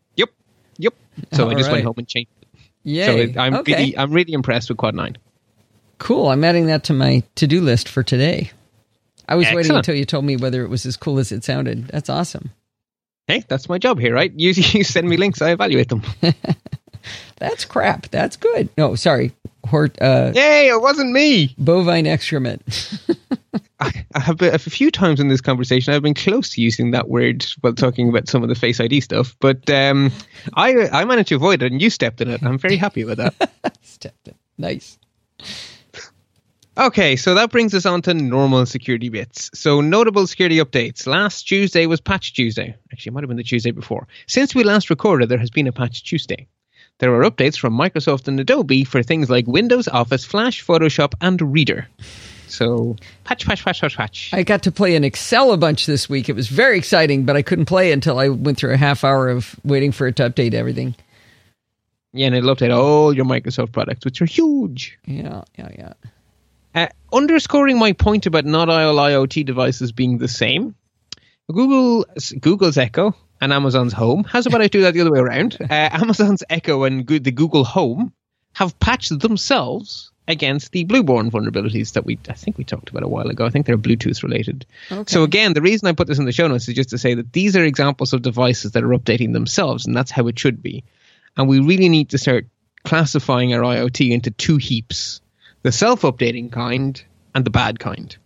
So I just went home and changed it. Yay. So I'm really impressed with Quad 9. Cool. I'm adding that to my to-do list for today. I was waiting Excellent. until you told me whether it was as cool as it sounded. That's awesome. Hey, that's my job here, right? You send me links, I evaluate them. That's crap. That's good. No, sorry. Yay, it wasn't me. Bovine excrement. I have a few times in this conversation, I've been close to using that word while talking about some of the Face ID stuff, but I managed to avoid it, and you stepped in it. I'm very happy with that. Stepped in. Nice. Okay, so that brings us on to normal security bits. So notable security updates. Last Tuesday was Patch Tuesday. Actually, it might have been the Tuesday before. Since we last recorded, there has been a Patch Tuesday. There are updates from Microsoft and Adobe for things like Windows, Office, Flash, Photoshop, and Reader. So, patch. I got to play in Excel a bunch this week. It was very exciting, but I couldn't play until I went through a half hour of waiting for it to update everything. Yeah, and it'll update all your Microsoft products, which are huge. Yeah. Underscoring my point about not all IoT devices being the same, Google's Echo and Amazon's Home, how's about I do that the other way around? Amazon's Echo and the Google Home have patched themselves against the Blueborn vulnerabilities that I think we talked about a while ago. I think they're Bluetooth related. Okay. So again, the reason I put this in the show notes is just to say that these are examples of devices that are updating themselves, and that's how it should be. And we really need to start classifying our IoT into two heaps: the self-updating kind and the bad kind.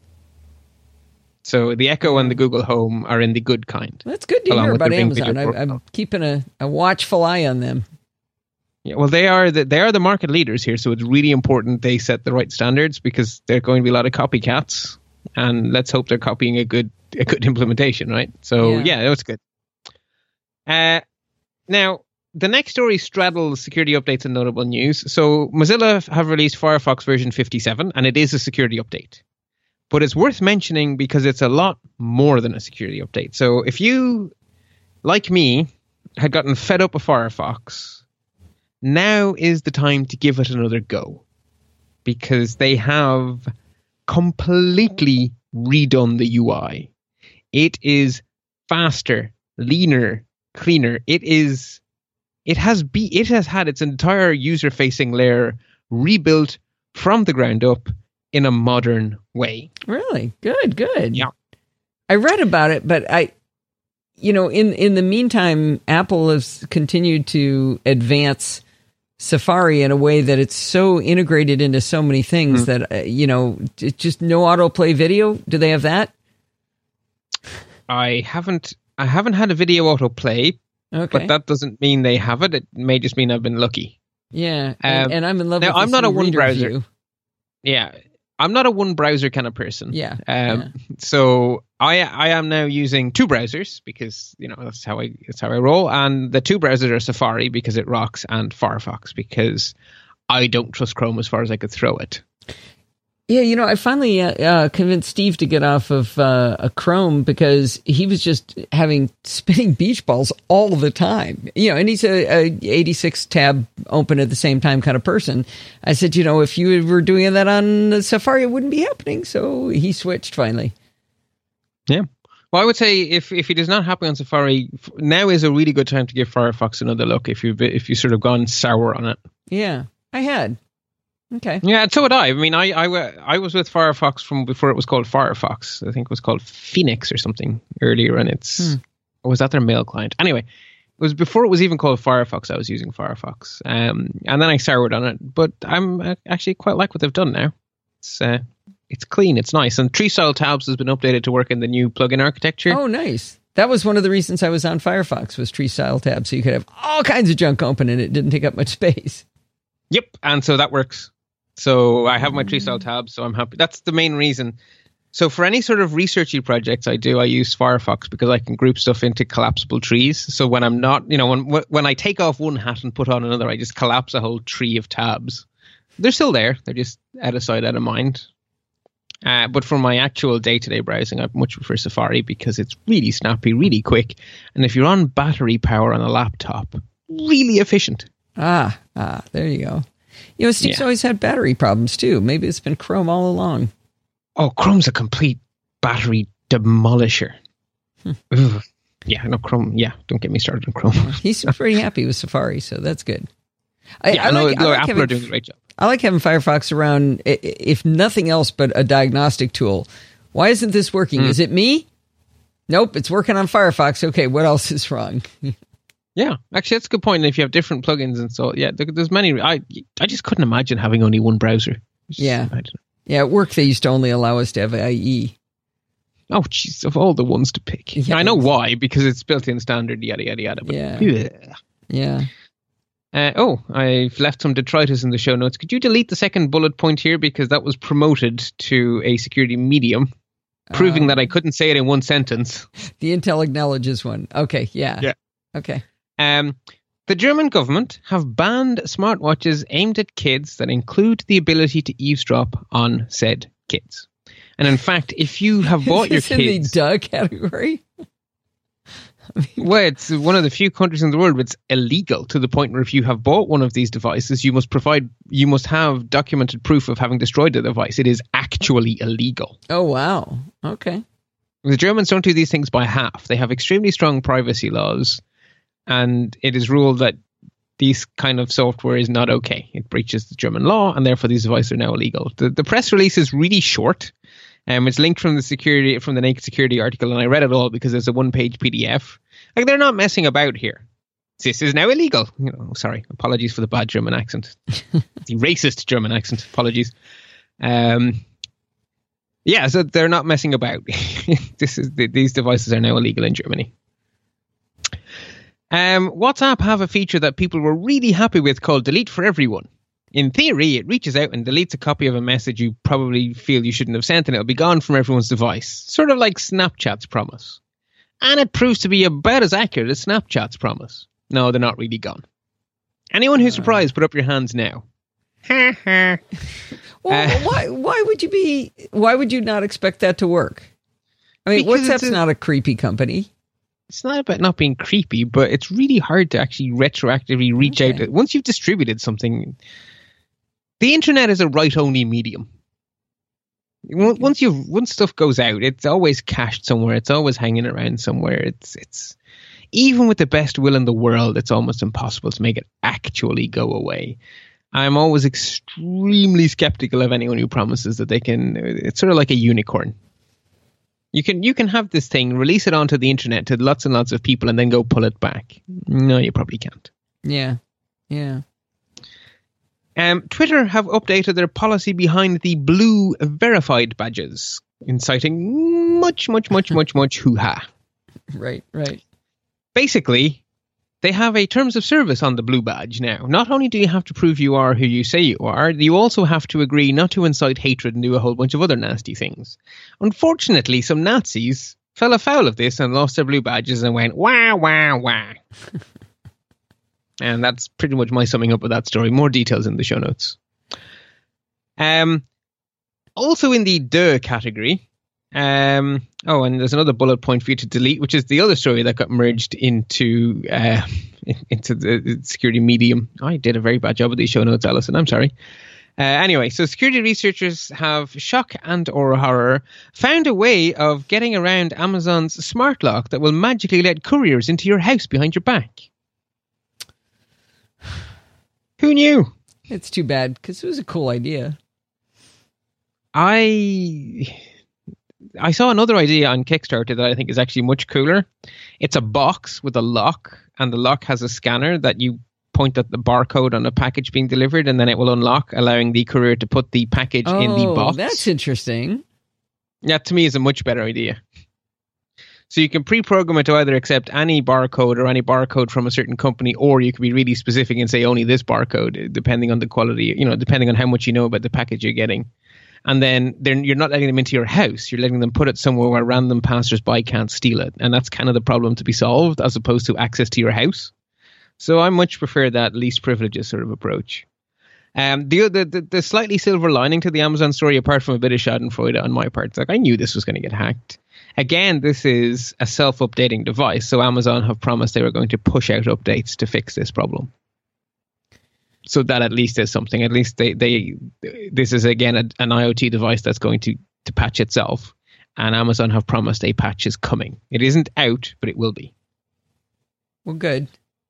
So the Echo and the Google Home are in the good kind. That's good to hear about Amazon. I'm keeping a watchful eye on them. Yeah, well, they are the market leaders here, so it's really important they set the right standards, because there are going to be a lot of copycats, and let's hope they're copying a good implementation, right? So yeah, that's good. Now, the next story straddles security updates and notable news. So Mozilla have released Firefox version 57, and it is a security update. But it's worth mentioning because it's a lot more than a security update. So if you, like me, had gotten fed up with Firefox, now is the time to give it another go, because they have completely redone the UI. It is faster, leaner, cleaner. It has had its entire user-facing layer rebuilt from the ground up in a modern way. Really? Good. Yeah. I read about it, but in the meantime, Apple has continued to advance Safari in a way that it's so integrated into so many things that, just no autoplay video. Do they have that? I haven't had a video autoplay, but that doesn't mean they have it. It may just mean I've been lucky. Yeah, and I'm in love with I'm not a one browser view. Yeah, I'm not a one browser kind of person. Yeah. So I am now using two browsers, because that's how I roll, and the two browsers are Safari because it rocks, and Firefox because I don't trust Chrome as far as I could throw it. Yeah, I finally convinced Steve to get off of a Chrome, because he was just having spinning beach balls all the time. And he's a 86 tab open at the same time kind of person. I said, if you were doing that on Safari, it wouldn't be happening. So he switched finally. Yeah. Well, I would say if it is not happening on Safari, now is a really good time to give Firefox another look if you've sort of gone sour on it. Yeah, I had. Okay. Yeah, so would I. I mean, I was with Firefox from before it was called Firefox. I think it was called Phoenix or something earlier, and or was that their mail client? Anyway, it was before it was even called Firefox. I was using Firefox, and then I soured on it. But I'm actually quite like what they've done now. It's clean, it's nice, and Tree Style Tabs has been updated to work in the new plugin architecture. Oh, nice. That was one of the reasons I was on Firefox, was Tree Style Tabs, so you could have all kinds of junk open and it didn't take up much space. Yep, and so that works. So I have my Tree Style Tabs, so I'm happy. That's the main reason. So for any sort of researchy projects I do, I use Firefox because I can group stuff into collapsible trees. So when I'm not, when I take off one hat and put on another, I just collapse a whole tree of tabs. They're still there. They're just out of sight, out of mind. But for my actual day-to-day browsing, I much prefer Safari because it's really snappy, really quick. And if you're on battery power on a laptop, really efficient. There you go. Steve's always had battery problems too. Maybe it's been Chrome all along. Oh, Chrome's a complete battery demolisher. Yeah, no, Chrome. Yeah, don't get me started on Chrome. He's pretty happy with Safari, so that's good. Apple are doing a great job. I like having Firefox around, if nothing else but a diagnostic tool. Why isn't this working? Is it me? Nope, it's working on Firefox. Okay, what else is wrong? Yeah, actually, that's a good point. If you have different plugins and so, yeah, there's many. I just couldn't imagine having only one browser. Yeah, at work they used to only allow us to have IE. Oh, jeez, of all the ones to pick. Yeah, I know why, because it's built-in standard, yada, yada, yada. But yeah. I've left some detritus in the show notes. Could you delete the second bullet point here? Because that was promoted to a security medium, proving that I couldn't say it in one sentence. The Intel acknowledges one. Okay, yeah. Okay. The German government have banned smartwatches aimed at kids that include the ability to eavesdrop on said kids. And in fact, if you have bought your kids... in the duh category? Well, it's one of the few countries in the world where it's illegal, to the point where if you have bought one of these devices, you must have documented proof of having destroyed the device. It is actually illegal. Oh, wow. Okay. The Germans don't do these things by half. They have extremely strong privacy laws, and it is ruled that this kind of software is not okay. It breaches the German law, and therefore these devices are now illegal. The press release is really short. It's linked from the Naked Security article, and I read it all because there's a one-page PDF. Like, they're not messing about here. This is now illegal. Sorry, apologies for the bad German accent, the racist German accent. Apologies. So they're not messing about. These devices are now illegal in Germany. WhatsApp have a feature that people were really happy with called Delete for Everyone. In theory, it reaches out and deletes a copy of a message you probably feel you shouldn't have sent, and it'll be gone from everyone's device. Sort of like Snapchat's promise. And it proves to be about as accurate as Snapchat's promise. No, they're not really gone. Anyone who's surprised, put up your hands now. Well, why would you not expect that to work? I mean, WhatsApp's not a creepy company. It's not about not being creepy, but it's really hard to actually retroactively reach out. Once you've distributed something, the internet is a write-only medium. Once stuff goes out, it's always cached somewhere. It's always hanging around somewhere. It's even with the best will in the world, it's almost impossible to make it actually go away. I'm always extremely skeptical of anyone who promises that they can. It's sort of like a unicorn. You can have this thing, release it onto the internet to lots and lots of people, and then go pull it back. No, you probably can't. Yeah. Twitter have updated their policy behind the blue verified badges, inciting much hoo-ha. Right. Basically, they have a terms of service on the blue badge now. Not only do you have to prove you are who you say you are, you also have to agree not to incite hatred and do a whole bunch of other nasty things. Unfortunately, some Nazis fell afoul of this and lost their blue badges and went, wah, wah, wah. And that's pretty much my summing up of that story. More details in the show notes. Also in the duh category, and there's another bullet point for you to delete, which is the other story that got merged into the security medium. I did a very bad job of these show notes, Alison. I'm sorry. Anyway, so security researchers have, shock and or horror, found a way of getting around Amazon's smart lock that will magically let couriers into your house behind your back. Who knew? It's too bad, because it was a cool idea. I saw another idea on Kickstarter that I think is actually much cooler. It's a box with a lock, and the lock has a scanner that you point at the barcode on a package being delivered, and then it will unlock, allowing the courier to put the package in the box. That's interesting. That, to me, is a much better idea. So you can pre-program it to either accept any barcode or any barcode from a certain company, or you can be really specific and say only this barcode, depending on the quality, depending on how much you know about the package you're getting. And then you're not letting them into your house. You're letting them put it somewhere where random passers-by can't steal it. And that's kind of the problem to be solved, as opposed to access to your house. So I much prefer that least privileges sort of approach. The slightly silver lining to the Amazon story, apart from a bit of schadenfreude on my part, it's like I knew this was going to get hacked. Again, this is a self-updating device, so Amazon have promised they were going to push out updates to fix this problem. So that at least is something. At least this is again an IoT device that's going to patch itself, and Amazon have promised a patch is coming. It isn't out, but it will be. Well, good.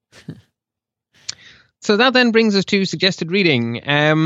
So that then brings us to suggested reading.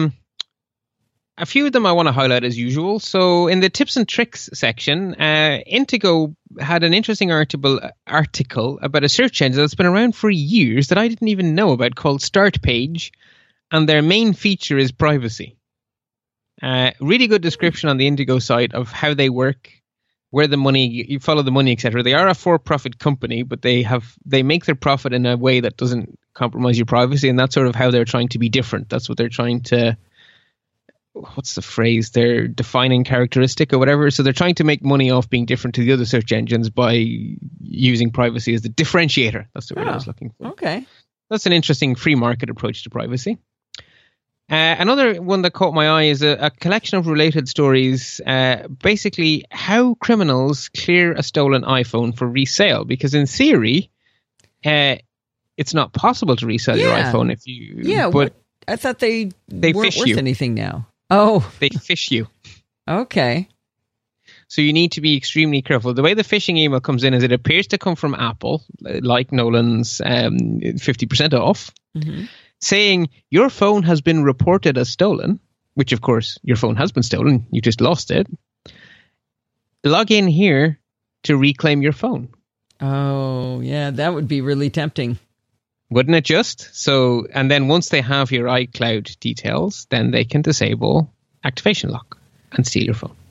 A few of them I want to highlight as usual. So in the tips and tricks section, Intego had an interesting article about a search engine that's been around for years that I didn't even know about, called Startpage, and their main feature is privacy. Really good description on the Intego site of how they work, where the money, you follow the money, etc. They are a for-profit company, but they make their profit in a way that doesn't compromise your privacy, and that's sort of how they're trying to be different. That's what they're trying to, what's the phrase? Their defining characteristic or whatever. So they're trying to make money off being different to the other search engines by using privacy as the differentiator. That's the word I was looking for. Okay. That's an interesting free market approach to privacy. Another one that caught my eye is a collection of related stories, basically how criminals clear a stolen iPhone for resale. Because in theory, it's not possible to resell your iPhone if you... Yeah, but I thought they weren't worth anything now. Oh. They phish you. Okay. So you need to be extremely careful. The way the phishing email comes in is it appears to come from Apple, like Nolan's 50% off, saying your phone has been reported as stolen, which of course your phone has been stolen. You just lost it. Log in here to reclaim your phone. Oh, yeah, that would be really tempting. Wouldn't it just? So, and then once they have your iCloud details, then they can disable activation lock and steal your phone.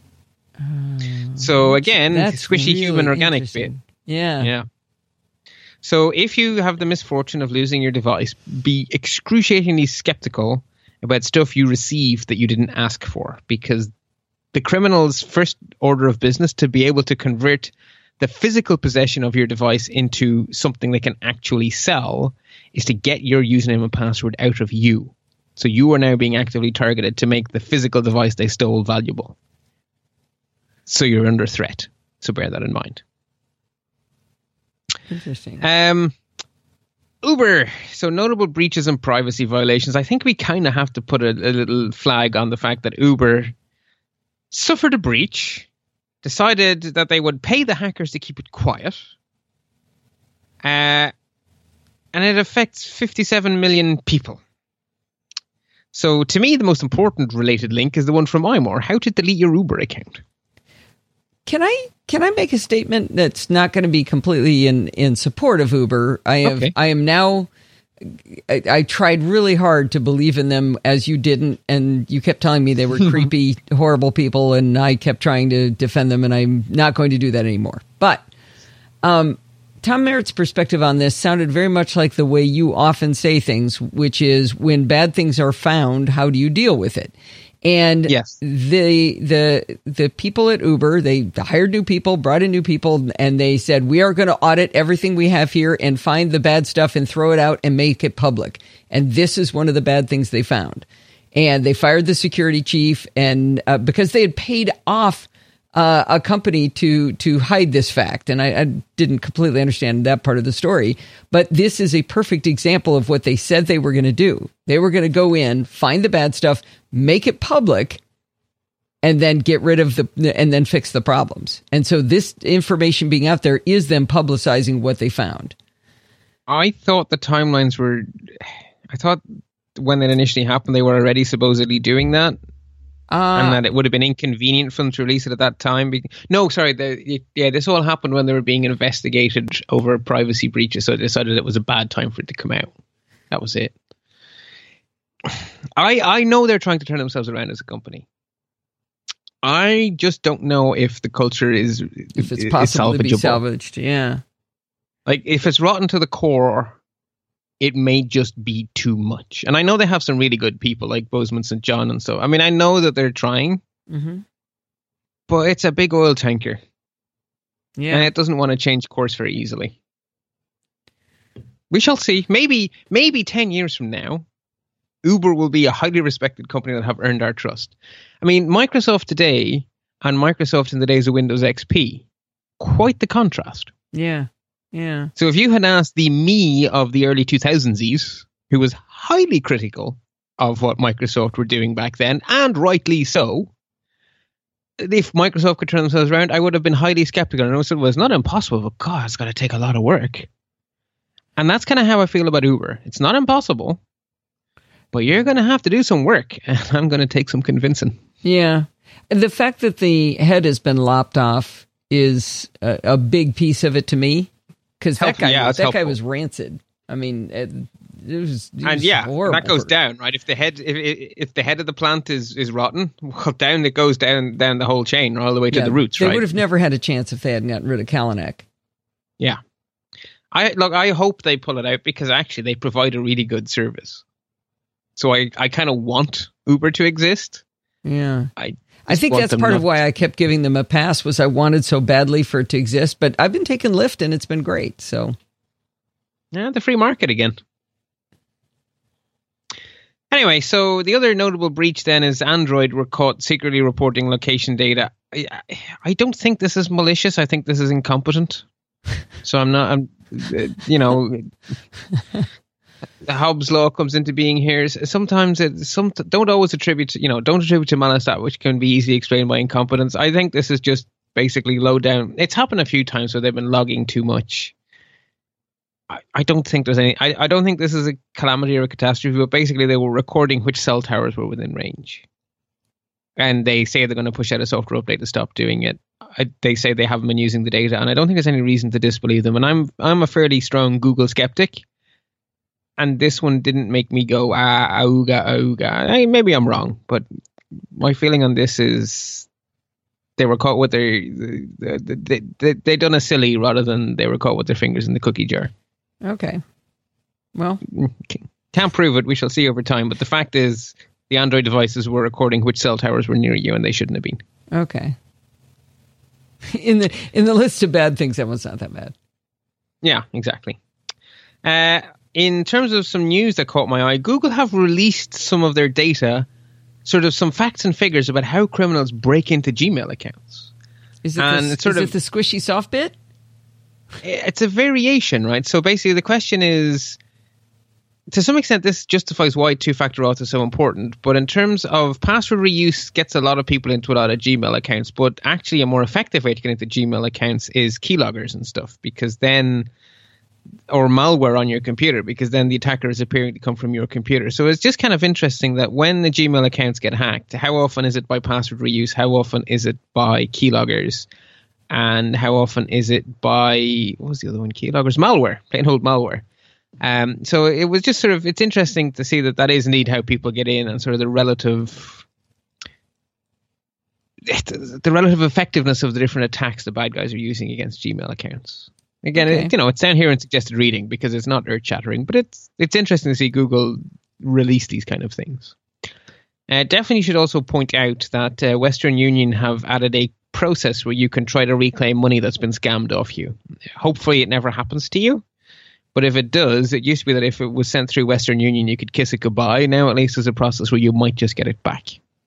So again, squishy really human organic bit. Yeah. So if you have the misfortune of losing your device, be excruciatingly skeptical about stuff you receive that you didn't ask for, because the criminal's first order of business to be able to convert the physical possession of your device into something they can actually sell is to get your username and password out of you. So you are now being actively targeted to make the physical device they stole valuable. So you're under threat. So bear that in mind. Interesting. Uber. So notable breaches and privacy violations. I think we kind of have to put a little flag on the fact that Uber suffered a breach, decided that they would pay the hackers to keep it quiet, and it affects 57 million people. So to me, the most important related link is the one from iMore. How to delete your Uber account. Can I make a statement that's not going to be completely in support of Uber? I tried really hard to believe in them, as you didn't, and you kept telling me they were creepy, horrible people, and I kept trying to defend them, and I'm not going to do that anymore. But Tom Merritt's perspective on this sounded very much like the way you often say things, which is when bad things are found, how do you deal with it? And yes, the people at Uber, they hired new people, brought in new people, and they said, we are going to audit everything we have here and find the bad stuff and throw it out and make it public. And this is one of the bad things they found. And they fired the security chief, and because they had paid off a company to hide this fact. And I didn't completely understand that part of the story, but this is a perfect example of what they said they were going to do. They were going to go in, find the bad stuff, make it public, and then get rid of and then fix the problems. And so this information being out there is them publicizing what they found. I thought the timelines were, I thought when it initially happened, they were already supposedly doing that. And that it would have been inconvenient for them to release it at that time. No, sorry. This all happened when they were being investigated over privacy breaches. So they decided it was a bad time for it to come out. That was it. I know they're trying to turn themselves around as a company. I just don't know if the culture is if it's possible to be salvaged. Yeah. Like if it's rotten to the core, it may just be too much. And I know they have some really good people like Bozeman St. John and so. I mean, I know that they're trying, Mm-hmm. But it's a big oil tanker. Yeah. And it doesn't want to change course very easily. We shall see. Maybe 10 years from now, Uber will be a highly respected company that have earned our trust. I mean, Microsoft today and Microsoft in the days of Windows XP, quite the contrast. Yeah. Yeah. So if you had asked the me of the early 2000s, who was highly critical of what Microsoft were doing back then, and rightly so, if Microsoft could turn themselves around, I would have been highly skeptical. And I said, well, it's not impossible, but God, it's going to take a lot of work. And that's kind of how I feel about Uber. It's not impossible, but you're going to have to do some work, and I'm going to take some convincing. Yeah. The fact that the head has been lopped off is a big piece of it to me, because that guy was rancid. I mean, it was horrible. That goes down, right? If the head of the plant is rotten, well, down it goes down the whole chain, all the way to the roots. They right? would have never had a chance if they hadn't gotten rid of Kalanick. Yeah, I hope they pull it out, because actually they provide a really good service. So I kind of want Uber to exist. Yeah, I think that's part of why I kept giving them a pass, was I wanted so badly for it to exist. But I've been taking Lyft and it's been great. So yeah, the free market again. Anyway, so the other notable breach then is Android were caught secretly reporting location data. I don't think this is malicious. I think this is incompetent. So I'm the Hobbes law comes into being here. Sometimes don't always attribute to malice that which can be easily explained by incompetence. I think this is just basically low down. It's happened a few times where they've been logging too much. I don't think there's any. I don't think this is a calamity or a catastrophe, but basically they were recording which cell towers were within range, and they say they're going to push out a software update to stop doing it. They say they haven't been using the data, and I don't think there's any reason to disbelieve them. And I'm a fairly strong Google skeptic, and this one didn't make me go auga. Maybe I'm wrong, but my feeling on this is they were caught with they done a silly rather than they were caught with their fingers in the cookie jar. Okay. Well, can't prove it. We shall see over time. But the fact is, the Android devices were recording which cell towers were near you, and they shouldn't have been. Okay. In the list of bad things, that one's not that bad. Yeah, exactly. In terms of some news that caught my eye, Google have released some of their data, sort of some facts and figures about how criminals break into Gmail accounts. Is it the squishy soft bit? It's a variation, right? So basically the question is, to some extent, this justifies why two-factor auth is so important. But in terms of password reuse, gets a lot of people into a lot of Gmail accounts. But actually a more effective way to get into Gmail accounts is keyloggers and stuff, because then, or malware on your computer, because then the attacker is appearing to come from your computer. So it's just kind of interesting that when the Gmail accounts get hacked, how often is it by password reuse? How often is it by keyloggers? And how often is it by, what was the other one? Keyloggers, malware, plain old malware. So it was just sort of, it's interesting to see that is indeed how people get in, and sort of the relative effectiveness of the different attacks the bad guys are using against Gmail accounts. Again, okay. It's down here in suggested reading because it's not earth-shattering, but it's interesting to see Google release these kind of things. Definitely should also point out that Western Union have added a process where you can try to reclaim money that's been scammed off you. Hopefully it never happens to you, but if it does, it used to be that if it was sent through Western Union you could kiss it goodbye. Now at least there's a process where you might just get it back.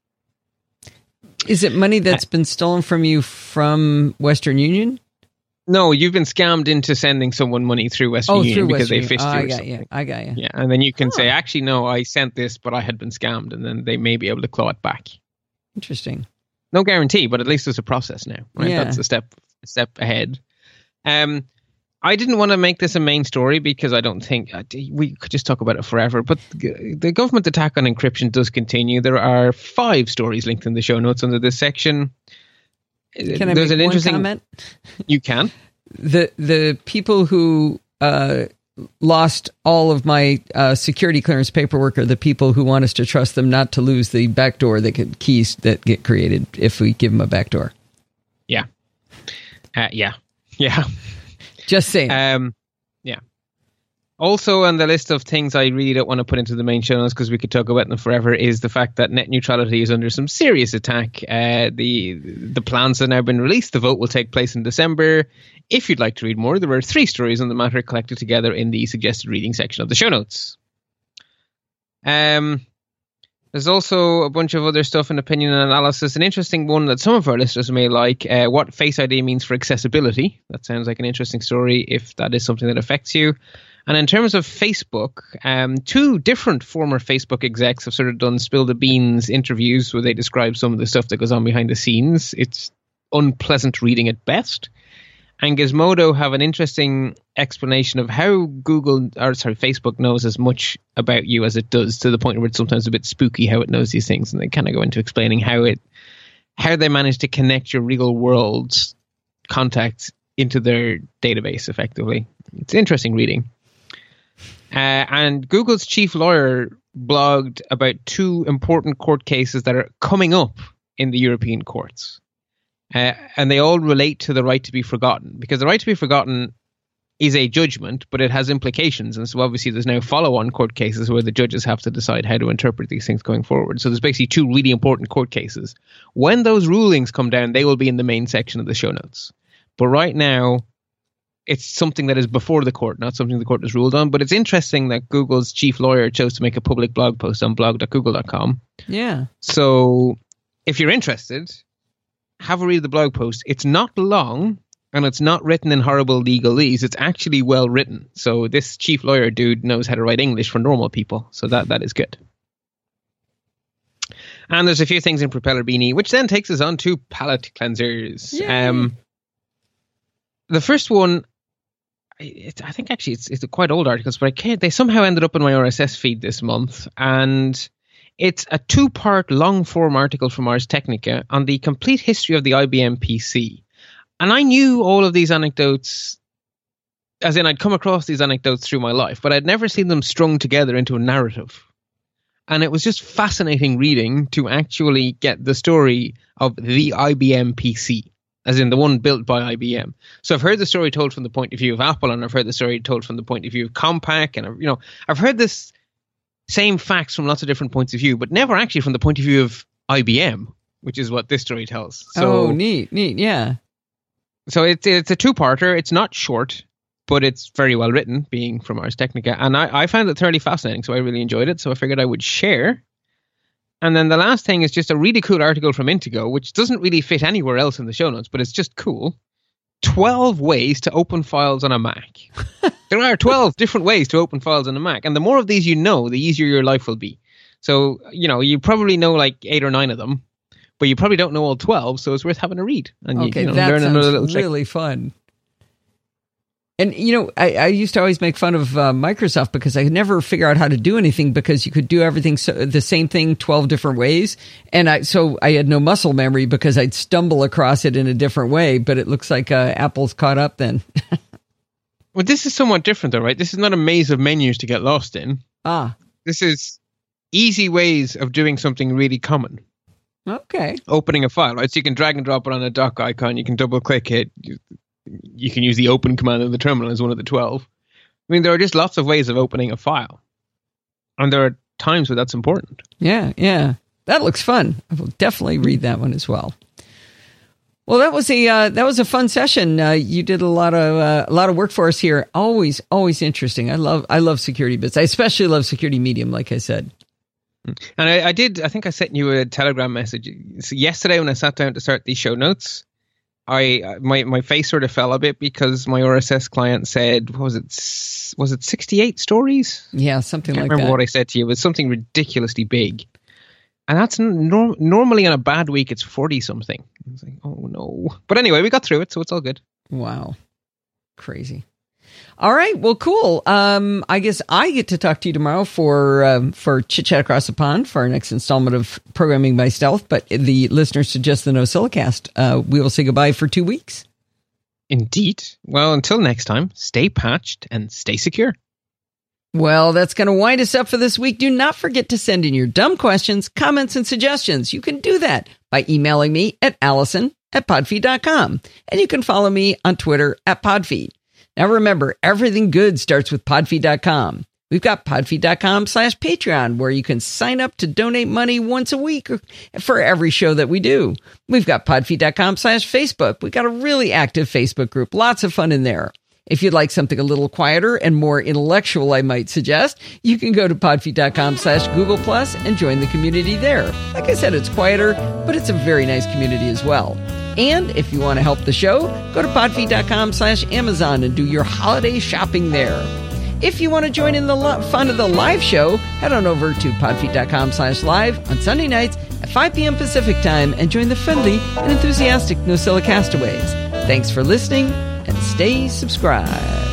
Is it money that's been stolen from you from Western Union? No, you've been scammed into sending someone money through Western Union because they fished you. I got you. Yeah, and then you can say, actually, no, I sent this, but I had been scammed, and then they may be able to claw it back. Interesting. No guarantee, but at least there's a process now, right? Yeah. That's a step ahead. I didn't want to make this a main story because I don't think we could just talk about it forever. But the government attack on encryption does continue. There are 5 stories linked in the show notes under this section. Can I make an interesting comment? You can. The people who lost all of my security clearance paperwork are the people who want us to trust them not to lose the backdoor keys that get created if we give them a backdoor. Yeah. Yeah. Just saying. Yeah. Also on the list of things I really don't want to put into the main show notes because we could talk about them forever is the fact that net neutrality is under some serious attack. The plans have now been released. The vote will take place in December. If you'd like to read more, there are 3 stories on the matter collected together in the suggested reading section of the show notes. There's also a bunch of other stuff in opinion and analysis. An interesting one that some of our listeners may like, what Face ID means for accessibility. That sounds like an interesting story if that is something that affects you. And in terms of Facebook, 2 different former Facebook execs have sort of done spill the beans interviews where they describe some of the stuff that goes on behind the scenes. It's unpleasant reading at best. And Gizmodo have an interesting explanation of how Facebook knows as much about you as it does, to the point where it's sometimes a bit spooky how it knows these things. And they kind of go into explaining how they manage to connect your real world's contacts into their database effectively. It's interesting reading. And Google's chief lawyer blogged about 2 important court cases that are coming up in the European courts. And they all relate to the right to be forgotten, because the right to be forgotten is a judgment, but it has implications. And so obviously there's now follow-on court cases where the judges have to decide how to interpret these things going forward. So there's basically 2 really important court cases. When those rulings come down, they will be in the main section of the show notes. But right now, it's something that is before the court, not something the court has ruled on. But it's interesting that Google's chief lawyer chose to make a public blog post on blog.google.com. Yeah. So if you're interested, have a read of the blog post. It's not long, and it's not written in horrible legalese. It's actually well written. So this chief lawyer dude knows how to write English for normal people. So that is good. And there's a few things in Propeller Beanie, which then takes us on to palate cleansers. The first one, I think actually it's a quite old articles, but they somehow ended up in my RSS feed this month, and it's a 2-part long-form article from Ars Technica on the complete history of the IBM PC. And I knew all of these anecdotes, as in I'd come across these anecdotes through my life, but I'd never seen them strung together into a narrative. And it was just fascinating reading to actually get the story of the IBM PC, as in the one built by IBM. So I've heard the story told from the point of view of Apple, and I've heard the story told from the point of view of Compaq, and I've heard this same facts from lots of different points of view, but never actually from the point of view of IBM, which is what this story tells. So, neat, yeah. So it's a 2-parter. It's not short, but it's very well written, being from Ars Technica, and I found it thoroughly fascinating, so I really enjoyed it, so I figured I would share. And then the last thing is just a really cool article from Intego, which doesn't really fit anywhere else in the show notes, but it's just cool. 12 ways to open files on a Mac. There are 12 different ways to open files on a Mac. And the more of these you know, the easier your life will be. So, you probably know like 8 or 9 of them, but you probably don't know all 12. So it's worth having a read. And that learn another little sounds really fun. And, I used to always make fun of Microsoft because I could never figure out how to do anything because you could do everything the same thing 12 different ways. And I had no muscle memory because I'd stumble across it in a different way. But it looks like Apple's caught up then. Well, this is somewhat different though, right? This is not a maze of menus to get lost in. This is easy ways of doing something really common. Okay. Opening a file, right? So you can drag and drop it on a dock icon. You can double click it. You can use the open command in the terminal as one of the 12. I mean, there are just lots of ways of opening a file. And there are times where that's important. Yeah. That looks fun. I will definitely read that one as well. Well, that was a fun session. You did a lot of work for us here. Always interesting. I love security bits. I especially love security medium, like I said. And I think I sent you a Telegram message. So yesterday when I sat down to start these show notes, my face sort of fell a bit because my RSS client said, was it 68 stories? Yeah, something like that. I remember what I said to you. It was something ridiculously big. And that's normally on a bad week, it's 40 something. I was like, oh no. But anyway, we got through it, so it's all good. Wow. Crazy. All right. Well, cool. I guess I get to talk to you tomorrow for Chit Chat Across the Pond for our next installment of Programming by Stealth. But the listeners suggest the NosillaCast. We will say goodbye for 2 weeks. Indeed. Well, until next time, stay patched and stay secure. Well, that's going to wind us up for this week. Do not forget to send in your dumb questions, comments, and suggestions. You can do that by emailing me at allison@podfeed.com. And you can follow me on Twitter @podfeed. Now remember, everything good starts with podfeed.com. We've got podfeed.com/Patreon, where you can sign up to donate money once a week for every show that we do. We've got podfeed.com/Facebook. We've got a really active Facebook group. Lots of fun in there. If you'd like something a little quieter and more intellectual, I might suggest, you can go to podfeed.com/Google Plus and join the community there. Like I said, it's quieter, but it's a very nice community as well. And if you want to help the show, go to podfeed.com/Amazon and do your holiday shopping there. If you want to join in the fun of the live show, head on over to podfeed.com/live on Sunday nights at 5 p.m. Pacific time and join the friendly and enthusiastic NosillaCastaways. Thanks for listening and stay subscribed.